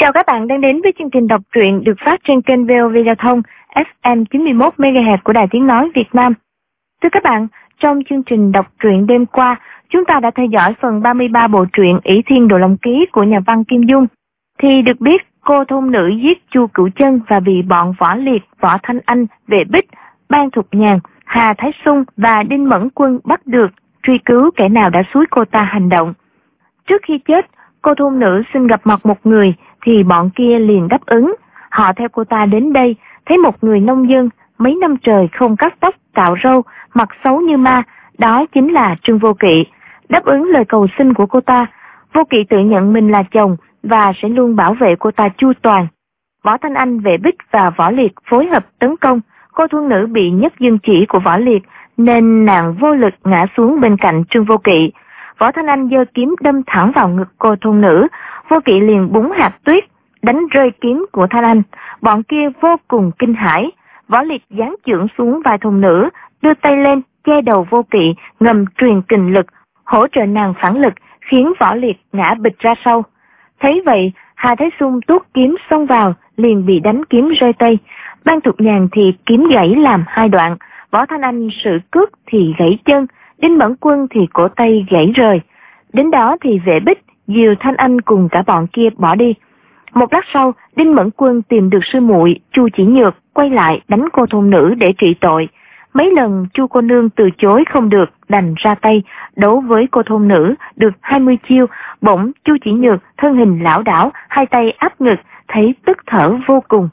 Chào các bạn đang đến với chương trình đọc truyện được phát trên kênh VOV Giao thông FM 91 MHz của Đài Tiếng Nói Việt Nam. Thưa các bạn, trong chương trình đọc truyện đêm qua, chúng ta đã theo dõi phần 33 bộ truyện Ỷ Thiên Đồ Long Ký của nhà văn Kim Dung. Thì được biết, cô thôn nữ giết Chu Cửu Chân và bị bọn Võ Liệt, Võ Thanh Anh, Vệ Bích, Ban Thục Nhàn, Hà Thái Sung và Đinh Mẫn Quân bắt được, truy cứu kẻ nào đã xúi cô ta hành động. Trước khi chết, cô thôn nữ xin gặp mặt một người thì bọn kia liền đáp ứng. Họ theo cô ta đến đây, thấy một người nông dân mấy năm trời không cắt tóc, cạo râu, mặt xấu như ma, đó chính là Trương Vô Kỵ. Đáp ứng lời cầu xin của cô ta, Vô Kỵ tự nhận mình là chồng và sẽ luôn bảo vệ cô ta chu toàn. Võ Thanh Anh, Vệ Bích và Võ Liệt phối hợp tấn công. Cô thôn nữ bị nhất dương chỉ của Võ Liệt nên nàng vô lực ngã xuống bên cạnh Trương Vô Kỵ. Võ Thanh Anh giơ kiếm đâm thẳng vào ngực cô thôn nữ. Vô Kỵ liền búng hạt tuyết đánh rơi kiếm của Thanh Anh. Bọn kia vô cùng kinh hãi. Võ Liệt giáng chưởng xuống vai thôn nữ, đưa tay lên che đầu Vô Kỵ, ngầm truyền kình lực hỗ trợ nàng phản lực, khiến Võ Liệt ngã bịch ra sau. Thấy vậy, Hà Thái Sung tuốt kiếm xông vào, liền bị đánh kiếm rơi tay. Ban Thục Nhàn thì kiếm gãy làm hai đoạn. Võ Thanh Anh sử cước thì gãy chân. Đinh Mẫn Quân thì cổ tay gãy rời. Đến đó thì Vệ Bích, Diều Thanh Anh cùng cả bọn kia bỏ đi. Một lát sau, Đinh Mẫn Quân tìm được sư muội Chu Chỉ Nhược, quay lại đánh cô thôn nữ để trị tội. Mấy lần Chu cô nương từ chối không được, đành ra tay đấu với cô thôn nữ được 20 chiêu. Bỗng Chu Chỉ Nhược thân hình lảo đảo, hai tay áp ngực, thấy tức thở vô cùng.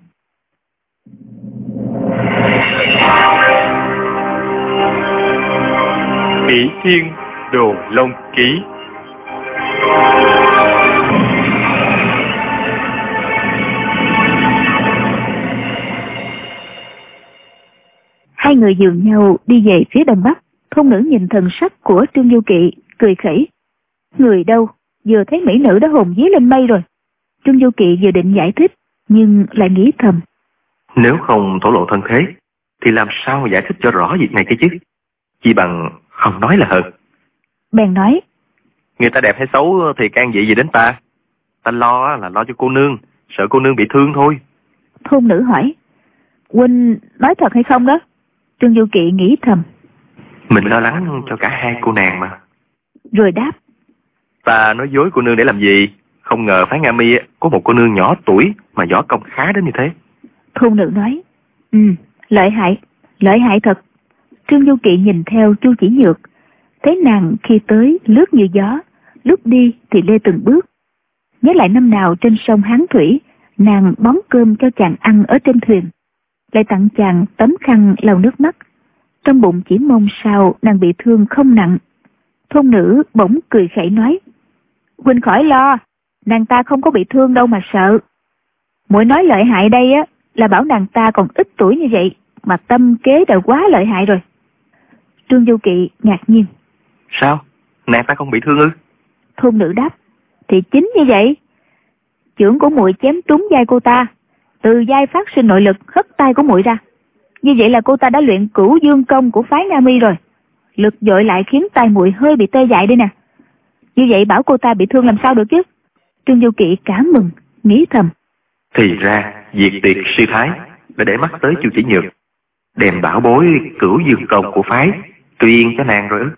Ỷ Thiên Đồ Long Ký. Hai người dường nhau đi về phía đông bắc. Thôn nữ nhìn thần sắc của Trương Du Kỵ, cười khẩy. Người đâu, vừa thấy mỹ nữ đã hồn vía lên mây rồi. Trương Du Kỵ vừa định giải thích, nhưng lại nghĩ thầm. Nếu không thổ lộ thân thế, thì làm sao giải thích cho rõ việc này cái chứ? Chỉ bằng không nói là hơn. Bèn nói. Người ta đẹp hay xấu thì can gì đến ta? Ta lo là lo cho cô nương, sợ cô nương bị thương thôi. Thôn nữ hỏi. Huynh nói thật hay không đó? Trương Du Kỵ nghĩ thầm. Mình lo lắng cho cả hai cô nàng mà. Rồi đáp. Ta nói dối cô nương để làm gì? Không ngờ phái Nga Mi có một cô nương nhỏ tuổi mà võ công khá đến như thế. Thôn nữ nói. Lợi hại thật. Trương Du Kỵ nhìn theo Chu Chỉ Nhược, thấy nàng khi tới lướt như gió, lúc đi thì lê từng bước. Nhớ lại năm nào trên sông Hán Thủy, nàng bón cơm cho chàng ăn ở trên thuyền, lại tặng chàng tấm khăn lau nước mắt. Trong bụng chỉ mong sao nàng bị thương không nặng. Thôn nữ bỗng cười khẩy nói. Huynh khỏi lo, nàng ta không có bị thương đâu mà sợ. Muội nói lợi hại đây á là bảo nàng ta còn ít tuổi như vậy mà tâm kế đã quá lợi hại rồi. Trương Du Kỵ ngạc nhiên. Sao? Nàng ta không bị thương ư? Thôn nữ đáp. Thì chính như vậy. Chưởng của muội chém trúng vai cô ta, từ vai phát sinh nội lực hất tay của muội ra. Như vậy là cô ta đã luyện Cửu Dương công của phái Nga Mi rồi. Lực dội lại khiến tay muội hơi bị tê dại đây nè. Như vậy bảo cô ta bị thương làm sao được chứ? Trương Du Kỵ cảm mừng, nghĩ thầm. Thì ra diệt tiệt sư thái đã để mắt tới Chu Chỉ Nhược, đem bảo bối Cửu Dương công của phái tuyên cho nàng rồi.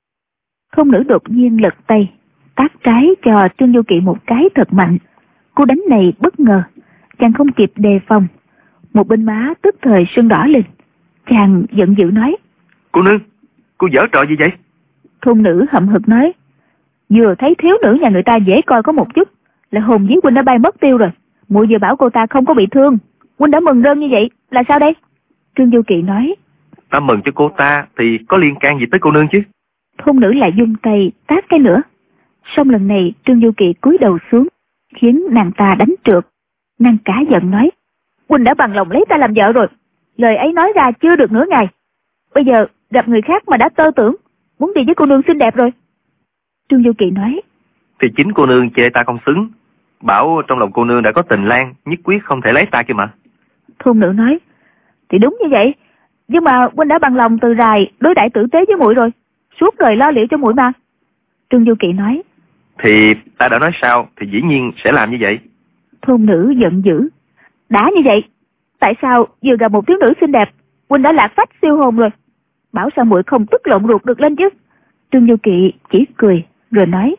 Thôn nữ đột nhiên lật tay tát trái cho Trương Du Kỵ một cái thật mạnh. Cú đánh này bất ngờ, chàng không kịp đề phòng, một bên má tức thời sưng đỏ lên. Chàng giận dữ nói. Cô nương, cô giở trò gì vậy? Thôn nữ hậm hực nói. Vừa thấy thiếu nữ nhà người ta dễ coi có một chút, là hồn vía huynh đã bay mất tiêu rồi. Muội vừa bảo cô ta không có bị thương, huynh đã mừng rơn như vậy, là sao đây? Trương Du Kỵ nói. Ta mừng cho cô ta thì có liên can gì tới cô nương chứ? Thôn nữ lại dung tay tát cái nữa. Xong lần này Trương Du Kỵ cúi đầu xuống, khiến nàng ta đánh trượt. Nàng cả giận nói. Huynh đã bằng lòng lấy ta làm vợ rồi, lời ấy nói ra chưa được nửa ngày, bây giờ gặp người khác mà đã tơ tưởng muốn đi với cô nương xinh đẹp rồi. Trương Du Kỵ nói. Thì chính cô nương chê ta không xứng, bảo trong lòng cô nương đã có tình lang, nhất quyết không thể lấy ta kia mà. Thôn nữ nói. Thì đúng như vậy, nhưng mà huynh đã bằng lòng từ rài đối đãi tử tế với muội rồi, suốt đời lo liệu cho muội mà. Trương Du Kỵ nói. Thì ta đã nói sao thì dĩ nhiên sẽ làm như vậy. Thôn nữ giận dữ. Đã như vậy, tại sao vừa gặp một thiếu nữ xinh đẹp, huynh đã lạc phách siêu hồn rồi? Bảo sao muội không tức lộn ruột được lên chứ? Trương Du Kỵ chỉ cười rồi nói.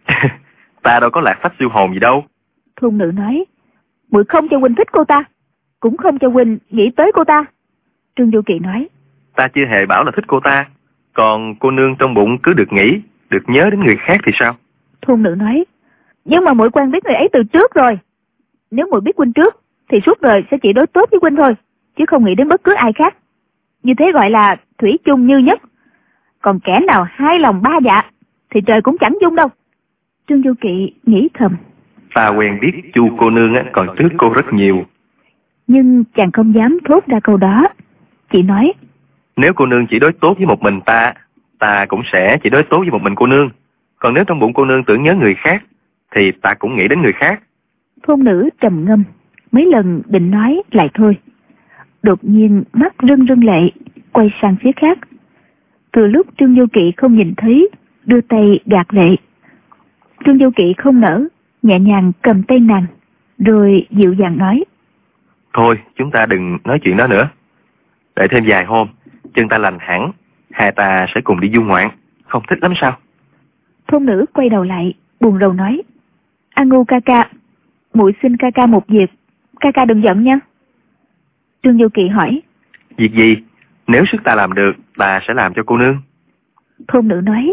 Ta đâu có lạc phách siêu hồn gì đâu. Thôn nữ nói. Muội không cho huynh thích cô ta, cũng không cho huynh nghĩ tới cô ta. Trương Du Kỵ nói. Ta chưa hề bảo là thích cô ta, còn cô nương trong bụng cứ được nghĩ, được nhớ đến người khác thì sao? Thôn nữ nói. Nhưng mà muội quen biết người ấy từ trước rồi. Nếu muội biết huynh trước thì suốt đời sẽ chỉ đối tốt với huynh thôi, chứ không nghĩ đến bất cứ ai khác. Như thế gọi là thủy chung như nhất. Còn kẻ nào hai lòng ba dạ thì trời cũng chẳng dung đâu. Trương Du Kỵ nghĩ thầm. Ta quen biết Chu cô nương còn trước cô rất nhiều. Nhưng chàng không dám thốt ra câu đó, chỉ nói. Nếu cô nương chỉ đối tốt với một mình ta, ta cũng sẽ chỉ đối tốt với một mình cô nương. Còn nếu trong bụng cô nương tưởng nhớ người khác, thì ta cũng nghĩ đến người khác. Thôn nữ trầm ngâm, mấy lần định nói lại thôi. Đột nhiên mắt rưng rưng lệ, quay sang phía khác. Từ lúc Trương Du Kỵ không nhìn thấy, đưa tay gạt lệ. Trương Du Kỵ không nỡ, nhẹ nhàng cầm tay nàng, rồi dịu dàng nói. Thôi, chúng ta đừng nói chuyện đó nữa. Đợi thêm vài hôm, chân ta lành hẳn, hai ta sẽ cùng đi du ngoạn. Không thích lắm sao? Thôn nữ quay đầu lại, buồn rầu nói. A Ngu ca ca, muội xin ca ca một việc, ca ca đừng giận nha. Trương Du Kỵ hỏi. Việc gì? Nếu sức ta làm được, ta sẽ làm cho cô nương. Thôn nữ nói.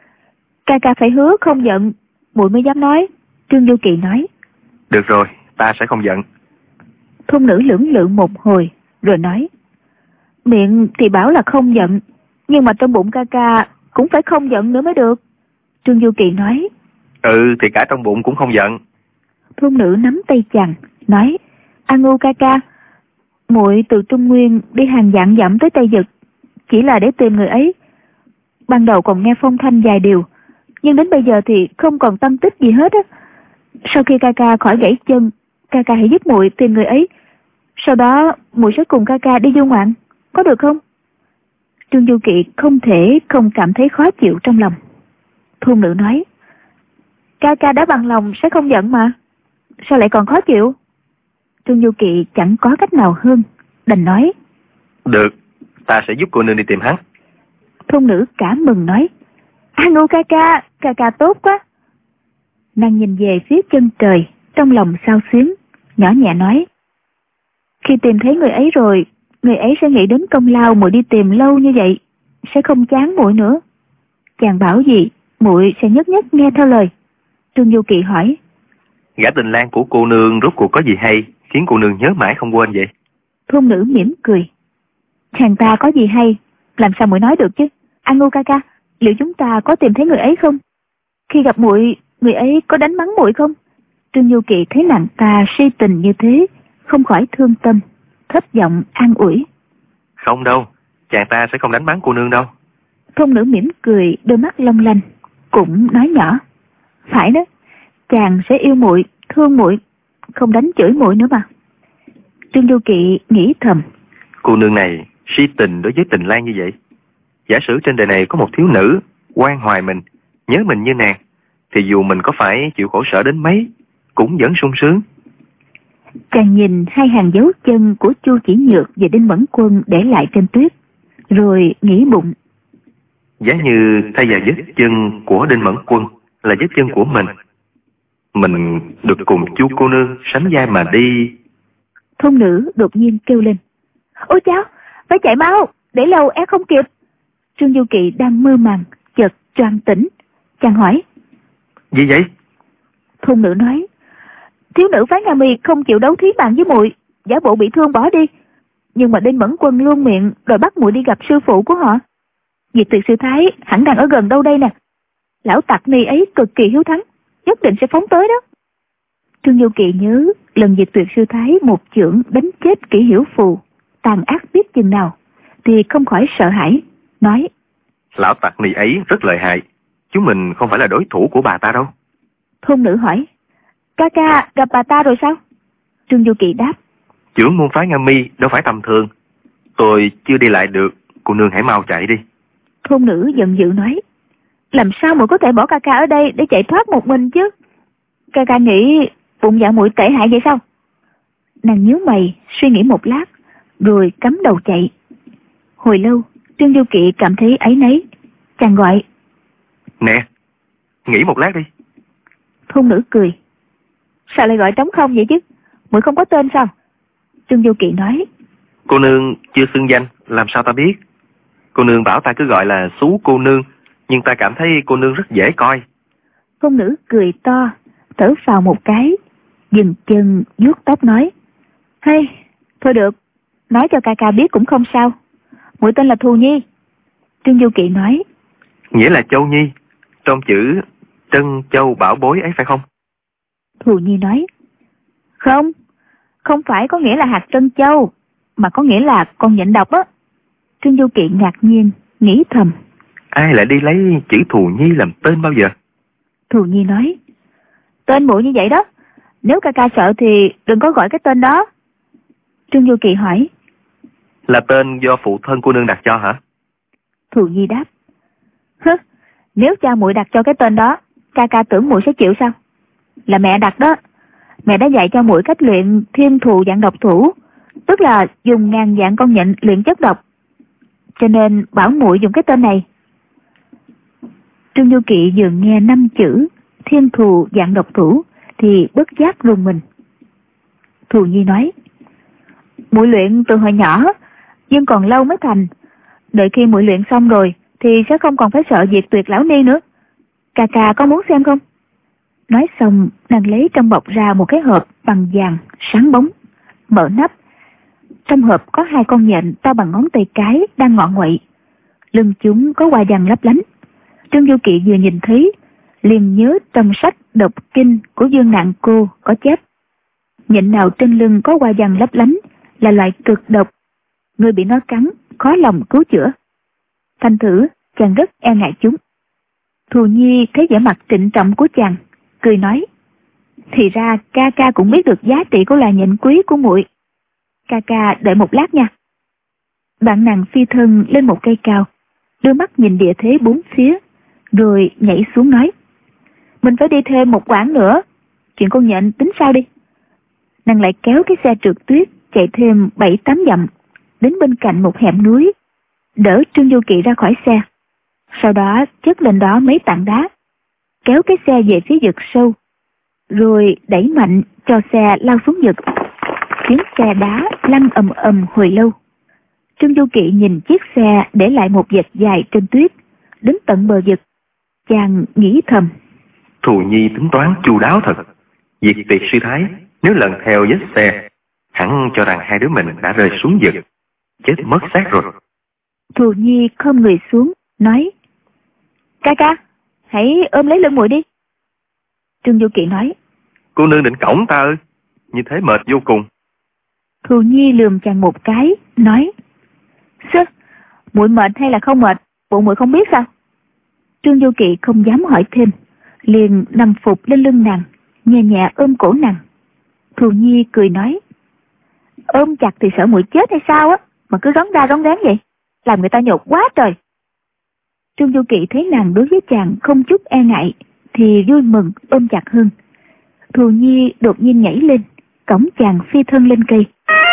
Ca ca phải hứa không giận, muội mới dám nói. Trương Du Kỵ nói. Được rồi, ta sẽ không giận. Thôn nữ lưỡng lự một hồi, rồi nói. Miệng thì bảo là không giận, nhưng mà trong bụng ca ca cũng phải không giận nữa mới được. Trương Du Kỵ nói. Ừ, thì cả trong bụng cũng không giận. Thôn nữ nắm tay chàng, nói. A Ngu ca ca, muội từ Trung Nguyên đi hàng vạn dặm tới Tây Dực, chỉ là để tìm người ấy. Ban đầu còn nghe phong thanh vài điều, nhưng đến bây giờ thì không còn tâm tích gì hết á. Sau khi ca ca khỏi gãy chân, ca ca hãy giúp muội tìm người ấy. Sau đó muội sẽ cùng ca ca đi du ngoạn, có được không? Trương Du Kỵ không thể không cảm thấy khó chịu trong lòng. Thôn nữ nói. Ca ca đã bằng lòng sẽ không giận mà, sao lại còn khó chịu? Trương Du Kỵ chẳng có cách nào hơn, đành nói. Được, ta sẽ giúp cô nương đi tìm hắn. Thôn nữ cảm mừng nói. A Ngu ca ca tốt quá. Nàng nhìn về phía chân trời, trong lòng xao xuyến, nhỏ nhẹ nói. Khi tìm thấy người ấy rồi, người ấy sẽ nghĩ đến công lao muội đi tìm lâu như vậy, sẽ không chán muội nữa. Chàng bảo gì, muội sẽ nhất nhất nghe theo lời. Trương Du Kỵ hỏi. Gã tình lang của cô nương rốt cuộc có gì hay, khiến cô nương nhớ mãi không quên vậy? Thôn nữ mỉm cười. Chàng ta có gì hay, làm sao muội nói được chứ? A Ngu ca ca, liệu chúng ta có tìm thấy người ấy không? Khi gặp muội, người ấy có đánh mắng muội không? Trương Du Kỵ thấy nàng ta si tình như thế, không khỏi thương tâm, thấp giọng an ủi. Không đâu, chàng ta sẽ không đánh mắng cô nương đâu. Thôn nữ mỉm cười, đôi mắt long lanh, cũng nói nhỏ. Phải đó, chàng sẽ yêu muội, thương muội, không đánh chửi muội nữa mà. Trương Du Kỵ nghĩ thầm. Cô nương này si tình đối với tình lang như vậy. Giả sử trên đời này có một thiếu nữ quan hoài mình, nhớ mình như nàng, thì dù mình có phải chịu khổ sở đến mấy, cũng vẫn sung sướng. Chàng nhìn hai hàng dấu chân của Chu Chỉ Nhược và Đinh Mẫn Quân để lại trên tuyết, rồi nghĩ bụng. Giá như thay vào vết chân của Đinh Mẫn Quân là vết chân của mình được cùng Chu cô nương sánh vai mà đi. Thôn nữ đột nhiên kêu lên. Ôi cháu, phải chạy mau, để lâu é không kịp. Trương Du Kỵ đang mơ màng, chợt choàng tỉnh. Chàng hỏi. Gì vậy? Thôn nữ nói. Thiếu nữ Phái Nga Mi không chịu đấu thí bàn với muội, giả bộ bị thương bỏ đi. Nhưng mà Đinh Mẫn Quân luôn miệng rồi bắt muội đi gặp sư phụ của họ. Diệt Tuyệt sư thái hẳn đang ở gần đâu đây nè. Lão tặc ni ấy cực kỳ hiếu thắng, nhất định sẽ phóng tới đó. Trương Du Kỵ nhớ lần Diệt Tuyệt sư thái một chưởng đánh chết Kỷ Hiểu Phù, tàn ác biết chừng nào, thì không khỏi sợ hãi, nói. Lão tặc ni ấy rất lợi hại, chúng mình không phải là đối thủ của bà ta đâu. Thôn nữ hỏi. Ca ca gặp bà ta rồi sao? Trương Du Kỵ đáp. Chưởng môn phái Nga Mi đâu phải tầm thường. Tôi chưa đi lại được, cô nương hãy mau chạy đi. Thôn nữ giận dữ nói. Làm sao muội có thể bỏ ca ca ở đây để chạy thoát một mình chứ? Ca ca nghĩ bụng dạ muội tệ hại vậy sao? Nàng nhíu mày suy nghĩ một lát rồi cắm đầu chạy. Hồi lâu Trương Du Kỵ cảm thấy áy náy, chàng gọi: Nè, nghỉ một lát đi. Thôn nữ cười: Sao lại gọi trống không vậy chứ? Muội không có tên sao? Trương Du Kỵ nói: Cô nương chưa xưng danh, làm sao ta biết? Cô nương bảo ta cứ gọi là Xú cô nương, nhưng ta cảm thấy cô nương rất dễ coi. Thôn nữ cười to, thở phào một cái, dừng chân vuốt tóc nói: Hay, thôi được, nói cho ca ca biết cũng không sao. Muội tên là Thù Nhi. Trương Du Kỵ nói: Nghĩa là Châu Nhi, trong chữ Trân Châu Bảo Bối ấy phải không? Thù Nhi nói: Không phải có nghĩa là hạt trân châu, mà có nghĩa là con nhện độc á. Trương Du Kỵ ngạc nhiên, nghĩ thầm: Ai lại đi lấy chữ Thù Nhi làm tên bao giờ? Thù Nhi nói: Tên muội như vậy đó, nếu ca ca sợ thì đừng có gọi cái tên đó. Trương Du Kỵ hỏi: Là tên do phụ thân cô nương đặt cho hả? Thù Nhi đáp: Nếu cha muội đặt cho cái tên đó, ca ca tưởng muội sẽ chịu sao? Là mẹ đặt đó. Mẹ đã dạy cho muội cách luyện thiên thù dạng độc thủ, tức là dùng ngàn dạng con nhện luyện chất độc, cho nên bảo muội dùng cái tên này. Trương Du Kỵ vừa nghe 5 chữ thiên thù dạng độc thủ thì bất giác rùng mình. Thù Nhi nói: Muội luyện từ hồi nhỏ, nhưng còn lâu mới thành. Đợi khi muội luyện xong rồi thì sẽ không còn phải sợ diệt tuyệt lão ni nữa. Ca ca có muốn xem không? Nói xong nàng lấy trong bọc ra một cái hộp bằng vàng sáng bóng, mở nắp. Trong hộp có 2 con nhện to bằng ngón tay cái đang ngọ nguậy, lưng chúng có hoa văn lấp lánh. Trương Du Kỵ vừa nhìn thấy liền nhớ trong sách độc kinh của Dương Nạn Cô có chép: nhện nào trên lưng có hoa văn lấp lánh là loại cực độc, người bị nó cắn khó lòng cứu chữa. Thành thử chàng rất e ngại chúng. Thù Nhi thấy vẻ mặt trịnh trọng của chàng, cười nói: Thì ra ca ca cũng biết được giá trị của loài nhện quý của muội. Ca ca đợi một lát nha. Đoạn nàng phi thân lên một cây cao, đưa mắt nhìn địa thế bốn phía, rồi nhảy xuống nói: Mình phải đi thêm một quãng nữa, chuyện con nhện tính sao đi. Nàng lại kéo cái xe trượt tuyết chạy thêm 7-8 dặm, đến bên cạnh một hẻm núi, đỡ Trương Du Kỵ ra khỏi xe. Sau đó chất lên đó mấy tảng đá, kéo cái xe về phía vực sâu, rồi đẩy mạnh cho xe lao xuống vực. Tiếng xe đá lăn ầm ầm hồi lâu. Trương Du Kỵ nhìn chiếc xe để lại một vệt dài trên tuyết, đến tận bờ vực. Chàng nghĩ thầm: Thù Nhi tính toán chu đáo thật. Diệt tuyệt sư thái nếu lần theo vết xe, hẳn cho rằng 2 đứa mình đã rơi xuống vực, chết mất xác rồi. Thù Nhi khom người xuống nói: Ca ca, hãy ôm lấy lưng muội đi. Trương Du Kỵ nói: Cô nương định cõng ta ư? Như thế mệt vô cùng. Thù Nhi lườm chàng một cái nói: Sơ, muội mệt hay là không mệt, bộ muội không biết sao? Trương Du Kỵ không dám hỏi thêm, liền nằm phục lên lưng nàng, nhẹ nhẹ ôm cổ nàng. Thù Nhi cười nói: Ôm chặt thì sợ muội chết hay sao á, mà cứ rón ra rón rén vậy, làm người ta nhột quá trời. Trương Du Kỵ thấy nàng đối với chàng không chút e ngại thì vui mừng ôm chặt hơn. Thù Nhi đột nhiên nhảy lên, cõng chàng phi thân lên cây.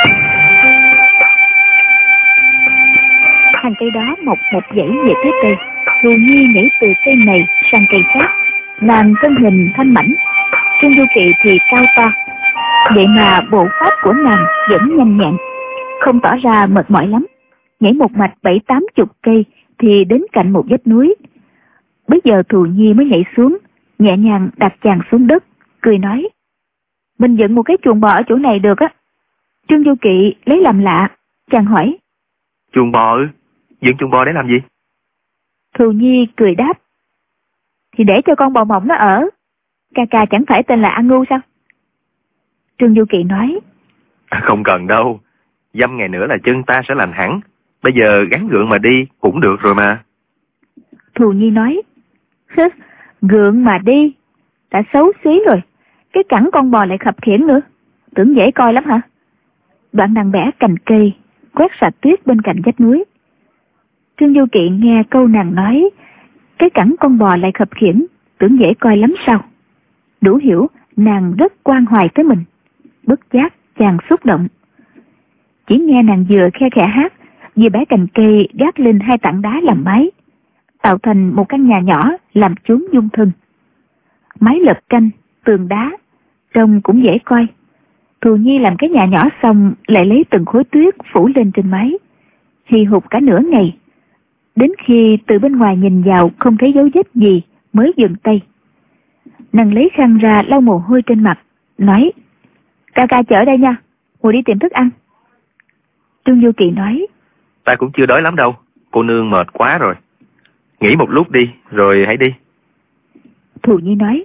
Hàng cây đó mọc một dãy về phía cây. Thù Nhi nhảy từ cây này sang cây khác, nàng thân hình thanh mảnh, Trương Du Kỵ thì cao to. Vậy mà bộ pháp của nàng vẫn nhanh nhẹn, không tỏ ra mệt mỏi lắm. Nhảy một mạch 7-80 cây thì đến cạnh một vách núi. Bây giờ Thù Nhi mới nhảy xuống, nhẹ nhàng đặt chàng xuống đất, cười nói: Mình dựng một cái chuồng bò ở chỗ này được á. Trương Du Kỵ lấy làm lạ, chàng hỏi: Chuồng bò ư? Dựng chuồng bò để làm gì? Thù Nhi cười đáp: Thì để cho con bò mộng nó ở. Ca ca chẳng phải tên là A Ngu sao? Trương Du Kỵ nói: Không cần đâu, dăm ngày nữa là chân ta sẽ lành hẳn. Bây giờ gắn gượng mà đi cũng được rồi mà. Thù Nhi nói: Gượng mà đi? Đã xấu xí rồi, cái cẳng con bò lại khập khiễng nữa, tưởng dễ coi lắm hả? Đoạn nàng bẻ cành cây, quét sạch tuyết bên cạnh vách núi. Trương Du Kỵ nghe câu nàng nói cái cẳng con bò lại khập khiễng, tưởng dễ coi lắm sao? Đủ hiểu nàng rất quan hoài tới mình. Bất giác chàng xúc động. Chỉ nghe nàng vừa khe khẽ hát, vừa bẻ cành cây gác lên 2 tảng đá làm mái, tạo thành một căn nhà nhỏ làm chốn dung thân. Mái lợp tranh, tường đá, trông cũng dễ coi. Thù Nhi làm cái nhà nhỏ xong lại lấy từng khối tuyết phủ lên trên mái, hì hục cả nửa ngày. Đến khi từ bên ngoài nhìn vào không thấy dấu vết gì mới dừng tay. Nàng lấy khăn ra lau mồ hôi trên mặt, nói: Ca ca chở đây nha, ngồi đi tìm thức ăn. Trương Du Kỳ nói: Ta cũng chưa đói lắm đâu, cô nương mệt quá rồi. Nghỉ một lúc đi, rồi hãy đi. Thù Nhi nói: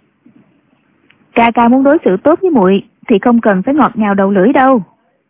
Ca ca muốn đối xử tốt với muội thì không cần phải ngọt ngào đầu lưỡi đâu.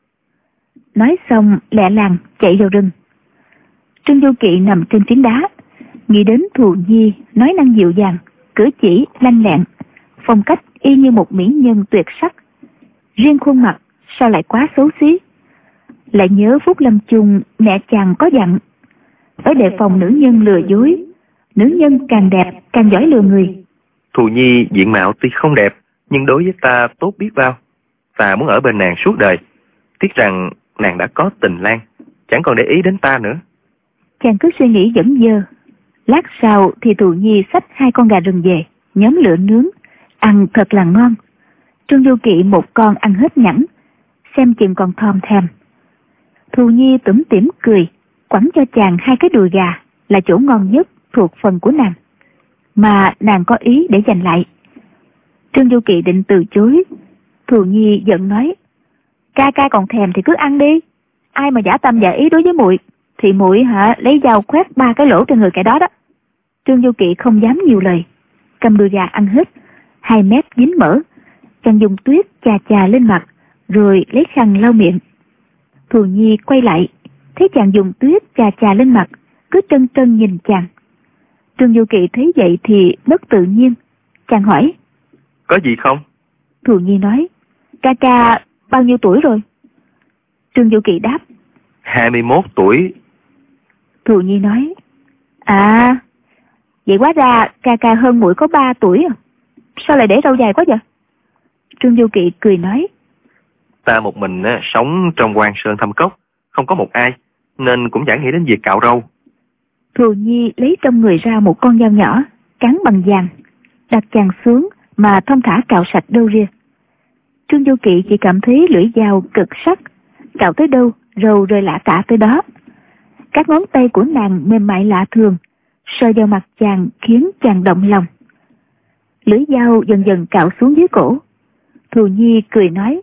Nói xong lẹ làng chạy vào rừng. Trương Du Kỵ nằm trên phiến đá, nghĩ đến Thù Nhi nói năng dịu dàng, cử chỉ lanh lẹn, phong cách y như một mỹ nhân tuyệt sắc. Riêng khuôn mặt sao lại quá xấu xí. Lại nhớ phút lâm chung mẹ chàng có dặn: phải đề phòng nữ nhân lừa dối, nữ nhân càng đẹp càng giỏi lừa người. Thù Nhi diện mạo tuy không đẹp, nhưng đối với ta tốt biết bao. Ta muốn ở bên nàng suốt đời. Tiếc rằng nàng đã có tình lang, chẳng còn để ý đến ta nữa. Chàng cứ suy nghĩ dẫn dơ. Lát sau thì Thù Nhi xách 2 con gà rừng về, nhóm lửa nướng, ăn thật là ngon. Trương Du Kỵ một con ăn hết nhẵn, xem chừng còn thòm thèm. Thù Nhi tủm tỉm cười, quẳng cho chàng 2 cái đùi gà là chỗ ngon nhất thuộc phần của nàng, mà nàng có ý để giành lại. Trương Du Kỵ định từ chối. Thù Nhi giận nói: Ca ca còn thèm thì cứ ăn đi, ai mà giả tâm giả ý đối với muội thì muội lấy dao khoét 3 cái lỗ trên người kẻ đó đó. Trương Du Kỵ không dám nhiều lời, cầm đùi gà ăn hết, 2 mép dính mỡ. Chàng dùng tuyết chà chà lên mặt, rồi lấy khăn lau miệng. Thù Nhi quay lại, thấy chàng dùng tuyết chà chà lên mặt, cứ trân trân nhìn chàng. Trương Du Kỵ thấy vậy thì bất tự nhiên. Chàng hỏi: Có gì không? Thù Nhi nói: Ca ca bao nhiêu tuổi rồi? Trương Du Kỵ đáp: 21 tuổi. Thù Nhi nói: À, vậy hóa ra ca ca hơn muội có 3 tuổi à? Sao lại để râu dài quá vậy? Trương Du Kỵ cười nói: Ta một mình sống trong Quan Sơn Thâm Cốc, không có một ai, nên cũng chẳng nghĩ đến việc cạo râu. Thù Nhi lấy trong người ra một con dao nhỏ, cán bằng vàng, đặt chàng xuống mà thong thả cạo sạch râu ria. Trương Du Kỵ chỉ cảm thấy lưỡi dao cực sắc, cạo tới đâu râu rơi lả tả tới đó. Các ngón tay của nàng mềm mại lạ thường, sờ vào mặt chàng khiến chàng động lòng. Lưỡi dao dần dần cạo xuống dưới cổ. Thù Nhi cười nói: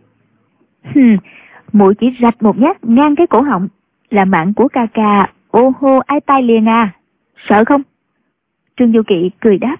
Muội chỉ rạch một nhát ngang cái cổ họng là mạng của ca ca ô hô ai tai liền à, sợ không? Trương Du Kỵ cười đáp: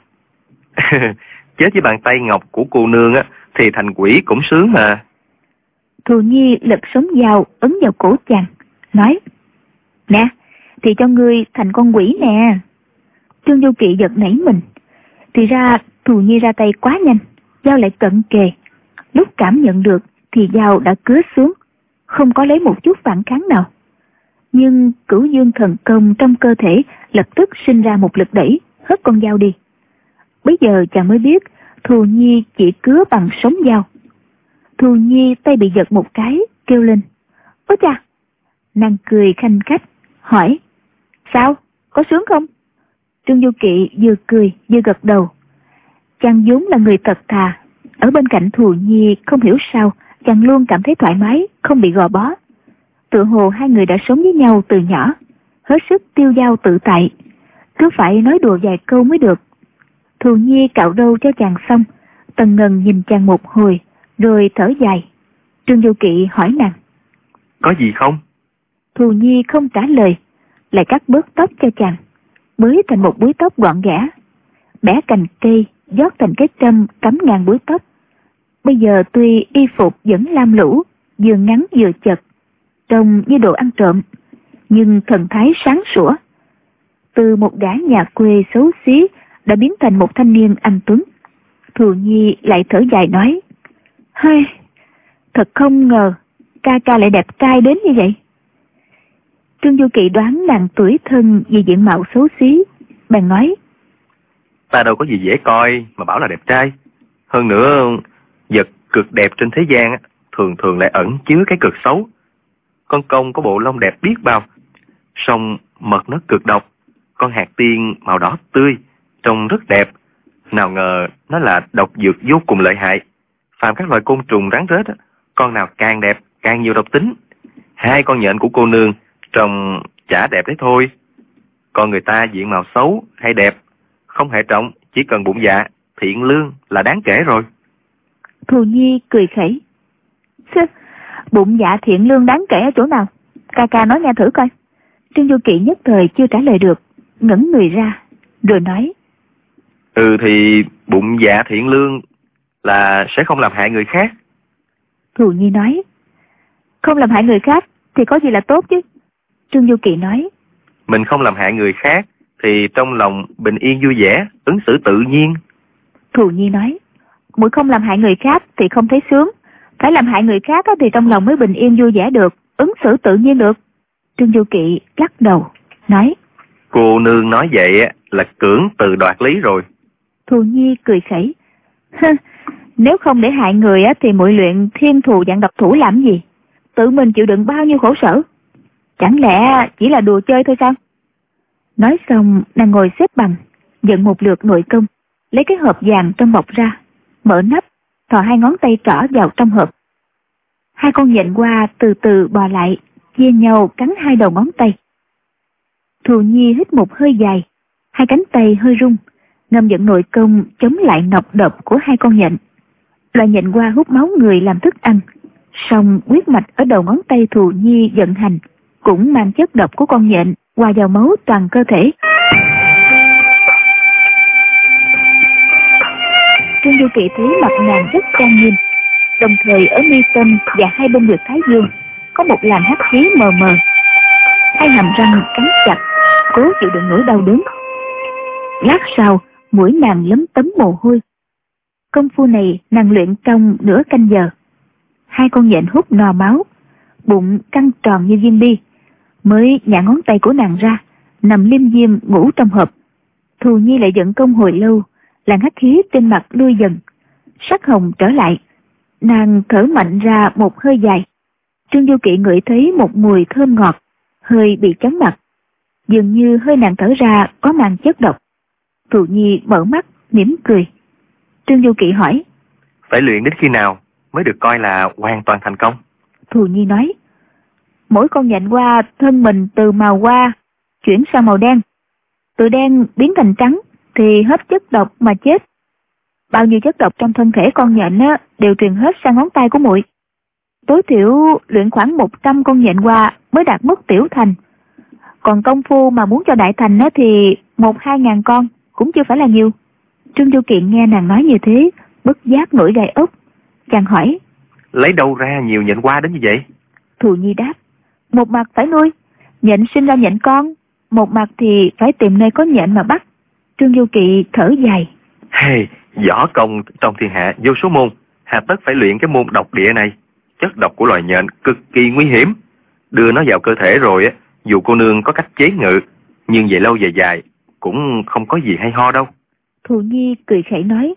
Chết với bàn tay ngọc của cô nương thì thành quỷ cũng sướng mà. Thù Nhi lật sống dao ấn vào cổ chàng, nói: Nè, thì cho ngươi thành con quỷ nè. Trương Du Kỵ giật nảy mình. Thì ra Thù Nhi ra tay quá nhanh, dao lại cận kề. Lúc cảm nhận được thì dao đã cứa xuống, không có lấy một chút phản kháng nào. Nhưng Cửu Dương thần công trong cơ thể lập tức sinh ra một lực đẩy, hất con dao đi. Bây giờ chàng mới biết Thù Nhi chỉ cứa bằng sống dao. Thù Nhi tay bị giật một cái, kêu lên: Ôi cha! Nàng cười khanh khách, hỏi: Sao? Có sướng không? Trương Du Kỵ vừa cười vừa gật đầu. Chàng vốn là người thật thà, ở bên cạnh Thù Nhi không hiểu sao chàng luôn cảm thấy thoải mái, không bị gò bó. Tựa hồ 2 người đã sống với nhau từ nhỏ, hết sức tiêu dao tự tại, cứ phải nói đùa vài câu mới được. Thù Nhi cạo râu cho chàng xong, Tần Ngần nhìn chàng một hồi, rồi thở dài. Trương Du Kỵ hỏi nàng: Có gì không? Thù Nhi không trả lời, lại cắt bớt tóc cho chàng, bới thành một búi tóc gọn ghẽ, bẻ cành cây rót thành cái trâm cắm ngang búi tóc. Bây giờ tuy y phục vẫn lam lũ, vừa ngắn vừa chật, trông như đồ ăn trộm, nhưng thần thái sáng sủa. Từ một gã nhà quê xấu xí đã biến thành một thanh niên anh tuấn. Thù Nhi lại thở dài nói: Hơi, thật không ngờ ca ca lại đẹp trai đến như vậy. Trương Du Kỵ đoán nàng tuổi thân vì diện mạo xấu xí, bèn nói: Ta đâu có gì dễ coi mà bảo là đẹp trai. Hơn nữa, Vật cực đẹp trên thế gian thường thường lại ẩn chứa cái cực xấu. Con công có bộ lông đẹp biết bao, song mật nó cực độc. Con hạt tiên màu đỏ tươi, trông rất đẹp, nào ngờ nó là độc dược vô cùng lợi hại. Phàm các loài côn trùng rắn rết, con nào càng đẹp càng nhiều độc tính. Hai con nhện của cô nương trông chả đẹp đấy thôi. Còn người ta diện mạo xấu hay đẹp không hệ trọng, chỉ cần bụng dạ thiện lương là đáng kể rồi. Thù Nhi cười khẩy. Bụng dạ thiện lương đáng kể ở chỗ nào? Ca ca nói nghe thử coi. Trương Du Kỵ nhất thời chưa trả lời được, ngẩng người ra rồi nói: Thì bụng dạ thiện lương là sẽ không làm hại người khác. Thù Nhi nói: Không làm hại người khác thì có gì là tốt chứ? Trương Du Kỵ nói: Mình không làm hại người khác thì trong lòng bình yên vui vẻ, ứng xử tự nhiên. Thù Nhi nói: Muội không làm hại người khác thì không thấy sướng, phải làm hại người khác thì trong lòng mới bình yên vui vẻ được, ứng xử tự nhiên được. Trương Du Kỵ lắc đầu nói: Cô nương nói vậy là cưỡng từ đoạt lý rồi. Thù Nhi cười khẩy: Nếu không để hại người thì muội luyện thiên thù dạng độc thủ làm gì? Tự mình chịu đựng bao nhiêu khổ sở, chẳng lẽ chỉ là đùa chơi thôi sao? Nói xong nàng ngồi xếp bằng, dựng một lượt nội công, lấy cái hộp vàng trong bọc ra, mở nắp, thò hai ngón tay trỏ vào trong hộp. Hai con nhện qua từ từ bò lại, chia nhau cắn hai đầu ngón tay. Thù Nhi hít một hơi dài, hai cánh tay hơi rung, ngầm dẫn nội công chống lại nọc độc của hai con nhện. Loài nhện qua hút máu người làm thức ăn, song huyết mạch ở đầu ngón tay Thù Nhi vận hành cũng mang chất độc của con nhện hòa vào máu toàn cơ thể. Trương Du Kỵ thấy mặt nàng rất trang nghiêm, đồng thời ở mi tâm và hai bên huyệt thái dương có một làn hắc khí mờ mờ. Hai hàm răng cắn chặt, cố chịu đựng nỗi đau đớn. Lát sau, mũi nàng lấm tấm mồ hôi. Công phu này nàng luyện trong nửa canh giờ. Hai con nhện hút no máu, bụng căng tròn như viên bi, mới nhả ngón tay của nàng ra, nằm liêm diêm ngủ trong hộp. Thù Nhi lại vận công hồi lâu, làn hắc khí trên mặt lui dần, sắc hồng trở lại. Nàng thở mạnh ra một hơi dài. Trương Du Kỵ ngửi thấy một mùi thơm ngọt, hơi bị chóng mặt, dường như hơi nàng thở ra có mang chất độc. Thù Nhi mở mắt mỉm cười. Trương Du Kỵ hỏi: Phải luyện đến khi nào mới được coi là hoàn toàn thành công? Thù Nhi nói: Mỗi con nhện qua thân mình từ màu hoa chuyển sang màu đen, từ đen biến thành trắng thì hết chất độc mà chết. Bao nhiêu chất độc trong thân thể con nhện đều truyền hết sang ngón tay của muội. Tối thiểu luyện khoảng 100 con nhện qua mới đạt mức tiểu thành. Còn công phu mà muốn cho đại thành thì 1-2 ngàn con cũng chưa phải là nhiều. Trương Du Kiện nghe nàng nói như thế, bất giác nổi gai ốc. Chàng hỏi: Lấy đâu ra nhiều nhện qua đến như vậy? Thù Nhi đáp: Một mặt phải nuôi, nhện sinh ra nhện con, một mặt thì phải tìm nơi có nhện mà bắt. Trương Du Kỵ thở dài: Võ công trong thiên hạ vô số môn, hà tất phải luyện cái môn độc địa này. Chất độc của loài nhện cực kỳ nguy hiểm, đưa nó vào cơ thể rồi dù cô nương có cách chế ngự, nhưng về lâu về dài cũng không có gì hay ho đâu. Thù Nhi cười khẩy nói: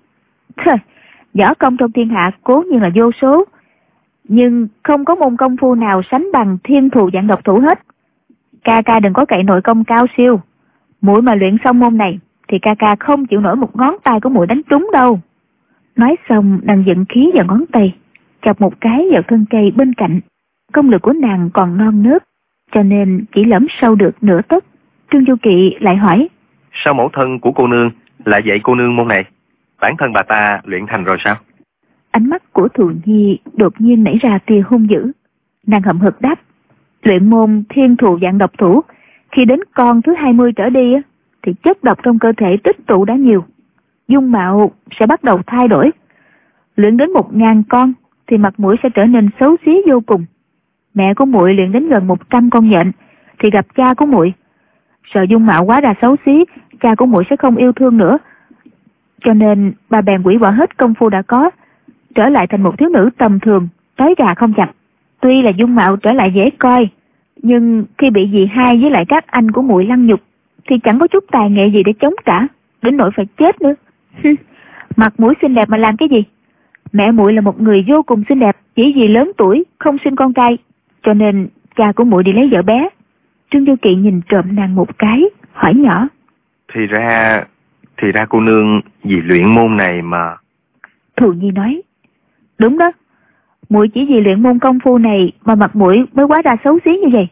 Võ công trong thiên hạ cố nhiên là vô số, nhưng không có môn công phu nào sánh bằng thiên thù dạng độc thủ hết. Ca ca đừng có cậy nội công cao siêu, muội mà luyện xong môn này thì ca ca không chịu nổi một ngón tay của muội đánh trúng đâu. Nói xong nàng vận khí vào ngón tay, chọc một cái vào thân cây bên cạnh. Công lực của nàng còn non nớt, cho nên chỉ lõm sâu được nửa tấc. Trương Du Kỵ lại hỏi: Sao mẫu thân của cô nương lại dạy cô nương môn này? Bản thân bà ta luyện thành rồi sao? Ánh mắt của Thù Nhi đột nhiên nảy ra tia hung dữ. Nàng hậm hực đáp: Luyện môn thiên thù dạng độc thủ, khi đến con thứ 20 trở đi thì chất độc trong cơ thể tích tụ đã nhiều, dung mạo sẽ bắt đầu thay đổi. Luyện đến 1000 con thì mặt mũi sẽ trở nên xấu xí vô cùng. Mẹ của muội luyện đến gần 100 con nhện thì gặp cha của muội, sợ dung mạo quá đà xấu xí, cha của muội sẽ không yêu thương nữa, cho nên bà bèn hủy bỏ hết công phu đã có, trở lại thành một thiếu nữ tầm thường, trói gà không chặt. Tuy là dung mạo trở lại dễ coi, nhưng khi bị dì hai với lại các anh của muội lăng nhục thì chẳng có chút tài nghệ gì để chống trả, đến nỗi phải chết nữa. Mặt mũi xinh đẹp mà làm cái gì? Mẹ muội là một người vô cùng xinh đẹp, chỉ vì lớn tuổi không sinh con trai, cho nên cha của muội đi lấy vợ bé. Trương Du Kỵ nhìn trộm nàng một cái, hỏi nhỏ. Thì ra cô nương vì luyện môn này mà. Thù Nhi nói. Đúng đó, muội chỉ vì luyện môn công phu này mà mặt muội mới quá ra xấu xí như vậy.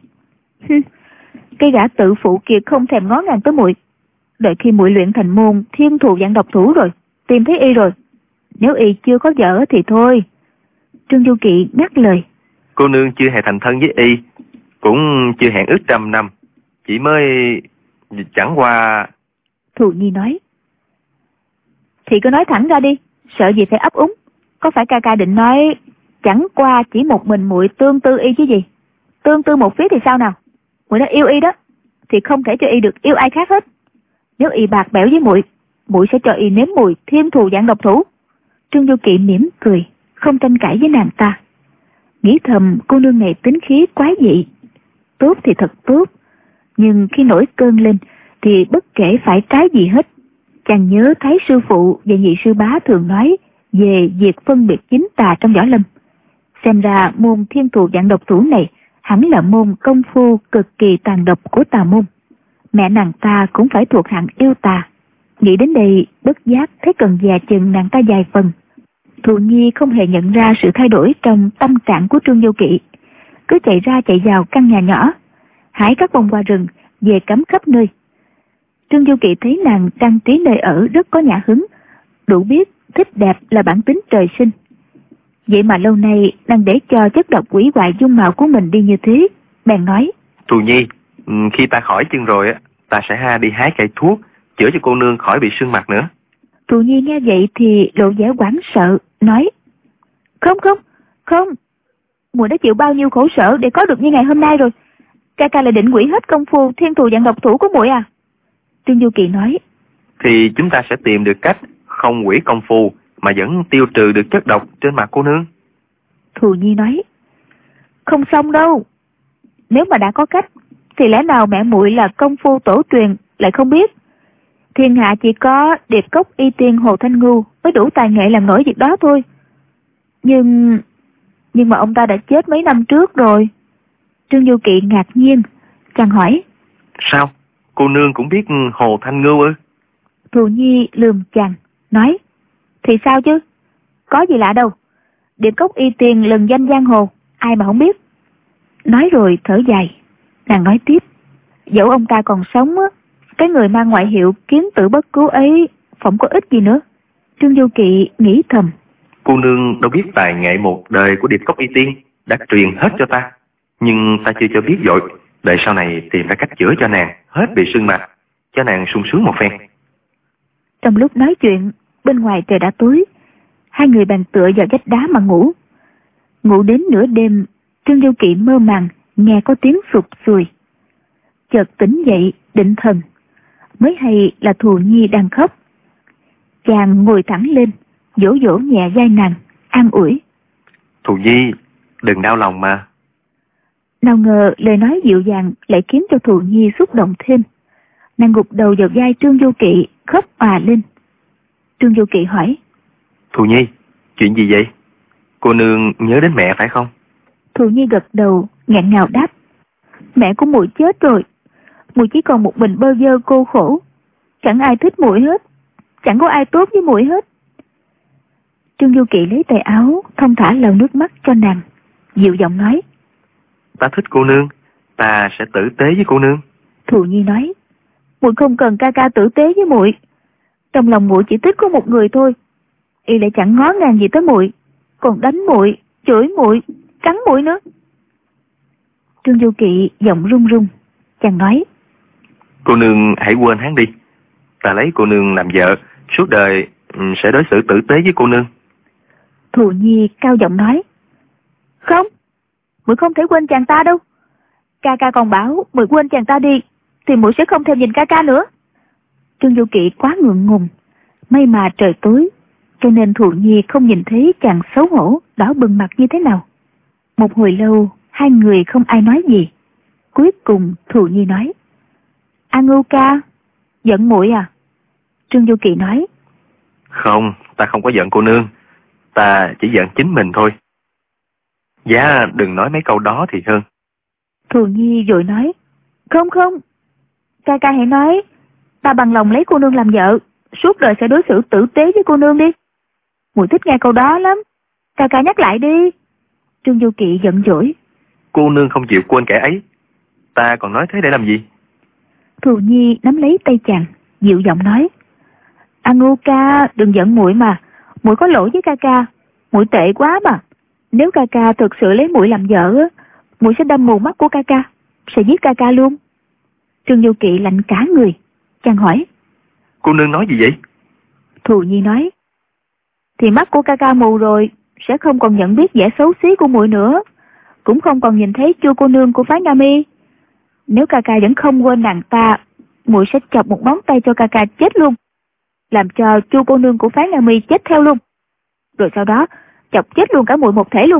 Cái gã tự phụ kia không thèm ngó ngàng tới muội. Đợi khi muội luyện thành môn thiên thù vạn độc thủ rồi, tìm thấy y rồi. Nếu y chưa có vợ thì thôi. Trương Du Kỵ ngắt lời. Cô nương chưa hề thành thân với y, cũng chưa hẹn ước 100 năm, chỉ mới chẳng qua. Thù Nhi nói. Thì cứ nói thẳng ra đi, sợ gì phải ấp úng. Có phải ca ca định nói chẳng qua chỉ một mình muội tương tư y chứ gì? Tương tư một phía thì sao nào? Muội đã yêu y đó, thì không thể cho y được yêu ai khác hết. Nếu y bạc bẽo với muội, muội sẽ cho y nếm mùi thiên thù vạn độc thủ. Trương Du Kỵ mỉm cười, không tranh cãi với nàng ta. Nghĩ thầm cô nương này tính khí quái dị. Tốt thì thật tốt, nhưng khi nổi cơn lên thì bất kể phải trái gì hết. Chàng nhớ thấy sư phụ và nhị sư bá thường nói về việc phân biệt chính tà trong võ lâm. Xem ra môn thiên thù vạn độc thủ này hẳn là môn công phu cực kỳ tàn độc của tà môn. Mẹ nàng ta cũng phải thuộc hạng yêu tà. Nghĩ đến đây bất giác thấy cần dè chừng nàng ta vài phần. Thù Nhi không hề nhận ra sự thay đổi trong tâm trạng của Trương Du Kỵ, cứ chạy ra chạy vào căn nhà nhỏ, hái các bông hoa rừng về cắm khắp nơi. Trương Du Kỵ thấy nàng trang trí nơi ở rất có nhã hứng, đủ biết thích đẹp là bản tính trời sinh. Vậy mà lâu nay nàng để cho chất độc quỷ hoại dung mạo của mình đi như thế, bèn nói. Thù Nhi, khi ta khỏi chân rồi ta sẽ đi hái cây thuốc chữa cho cô nương khỏi bị sưng mặt nữa. Thù Nhi nghe vậy thì lộ vẻ hoảng sợ, nói. Không, muội đã chịu bao nhiêu khổ sở để có được như ngày hôm nay rồi. Ca ca lại định hủy hết công phu thiên thù vạn độc thủ của muội à? Trương Du Kỵ nói. Thì chúng ta sẽ tìm được cách không hủy công phu mà vẫn tiêu trừ được chất độc trên mặt cô nương. Thù Nhi nói. Không xong đâu. Nếu mà đã có cách thì lẽ nào mẹ muội là công phu tổ truyền lại không biết? Thiên hạ chỉ có Điệp Cốc Y Tiên Hồ Thanh Ngưu mới đủ tài nghệ làm nổi việc đó thôi. Nhưng mà ông ta đã chết mấy năm trước rồi. Trương Du Kỵ ngạc nhiên, chàng hỏi. Sao? Cô nương cũng biết Hồ Thanh Ngưu ư? Thù Nhi lườm chàng, nói. Thì sao chứ? Có gì lạ đâu. Điệp Cốc Y Tiên lừng danh giang hồ, ai mà không biết. Nói rồi thở dài. Nàng nói tiếp. Dẫu ông ta còn sống á, cái người mang ngoại hiệu kiếm tử bất cứu ấy phỏng có ích gì nữa. Trương Du Kỵ nghĩ thầm. Cô nương đâu biết tài nghệ một đời của Điệp Cốc Y Tiên đã truyền hết cho ta. Nhưng ta chưa cho biết vội. Đợi sau này tìm ra cách chữa cho nàng hết bị sưng mặt, cho nàng sung sướng một phen. Trong lúc nói chuyện, bên ngoài trời đã tối. Hai người bàn tựa vào vách đá mà ngủ. Ngủ đến nửa đêm, Trương Du Kỵ mơ màng nghe có tiếng sụp sùi. Chợt tỉnh dậy định thần, mới hay là Thù Nhi đang khóc. Chàng ngồi thẳng lên, vỗ vỗ nhẹ vai nàng, an ủi. Thù Nhi, đừng đau lòng mà. Nào ngờ lời nói dịu dàng lại khiến cho Thù Nhi xúc động thêm. Nàng gục đầu vào vai Trương Du Kỵ, khóc òa lên. Trương Du Kỵ hỏi. Thù Nhi, chuyện gì vậy? Cô nương nhớ đến mẹ phải không? Thù Nhi gật đầu, nghẹn ngào đáp. Mẹ của muội chết rồi. Muội chỉ còn một mình bơ vơ cô khổ. Chẳng ai thích muội hết. Chẳng có ai tốt với muội hết. Trương Du Kỵ lấy tay áo, thong thả lau nước mắt cho nàng, dịu giọng nói. Ta thích cô nương, ta sẽ tử tế với cô nương. Thù Nhi nói. Muội không cần ca ca tử tế với muội. Trong lòng muội chỉ thích có một người thôi. Y lại chẳng ngó ngàng gì tới muội, còn đánh muội, chửi muội, cắn muội nữa. Trương Du Kỵ giọng run run, chàng nói. Cô nương hãy quên hắn đi. Ta lấy cô nương làm vợ, suốt đời sẽ đối xử tử tế với cô nương. Thù Nhi cao giọng nói. Không, muội không thể quên chàng ta đâu. Ca ca còn bảo muội quên chàng ta đi thì muội sẽ không thèm nhìn ca ca nữa. Trương Du Kỵ quá ngượng ngùng. May mà trời tối, cho nên Thù Nhi không nhìn thấy chàng xấu hổ đỏ bừng mặt như thế nào. Một hồi lâu, hai người không ai nói gì. Cuối cùng Thù Nhi nói. A Ngưu ca, giận muội à? Trương Du Kỵ nói. Không, ta không có giận cô nương. Ta chỉ giận chính mình thôi. Giá đừng nói mấy câu đó thì hơn. Thù Nhi vội nói, không, ca ca hãy nói, ta bằng lòng lấy cô nương làm vợ, suốt đời sẽ đối xử tử tế với cô nương đi. Muội thích nghe câu đó lắm, ca ca nhắc lại đi. Trương Du Kỵ giận dỗi. Cô nương không chịu quên kẻ ấy, ta còn nói thế để làm gì? Thù Nhi nắm lấy tay chàng, dịu giọng nói, Ngu ca, đừng giận muội mà, muội có lỗi với ca ca, muội tệ quá mà. Nếu ca ca thực sự lấy muội làm vợ, muội sẽ đâm mù mắt của ca ca, sẽ giết ca ca luôn. Trương Du Kỵ lạnh cả người, chàng hỏi, cô nương nói gì vậy? Thù Nhi nói, thì mắt của ca ca mù rồi, sẽ không còn nhận biết vẻ xấu xí của muội nữa, cũng không còn nhìn thấy Chu cô nương của phái Nga Mi. Nếu ca ca vẫn không quên nàng ta, muội sẽ chọc một móng tay cho ca ca chết luôn, làm cho Chu cô nương của phái Nga Mi chết theo luôn, rồi sau đó chọc chết luôn cả muội một thể luôn.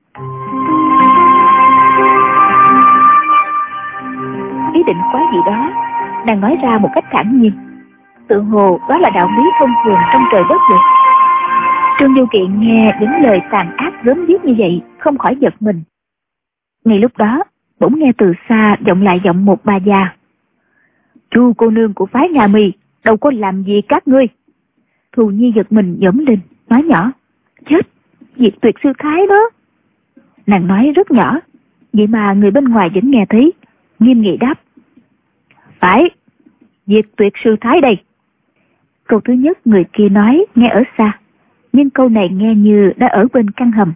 Ý định quá gì đó, nàng nói ra một cách thản nhiên, tự hồ đó là đạo lý thông thường trong trời đất vậy. Trương Du Kỵ nghe những lời tàn ác gớm ghiếc như vậy, không khỏi giật mình. Ngay lúc đó, bỗng nghe từ xa vọng lại giọng một bà già. Chu cô nương của phái Nga Mi đâu có làm gì các ngươi. Thù Nhi giật mình nhổm lên, nói nhỏ, chết, Diệt Tuyệt sư thái đó. Nàng nói rất nhỏ, vậy mà người bên ngoài vẫn nghe thấy, nghiêm nghị đáp, phải, Diệt Tuyệt sư thái đây. Câu thứ nhất người kia nói nghe ở xa, nhưng câu này nghe như đã ở bên căn hầm.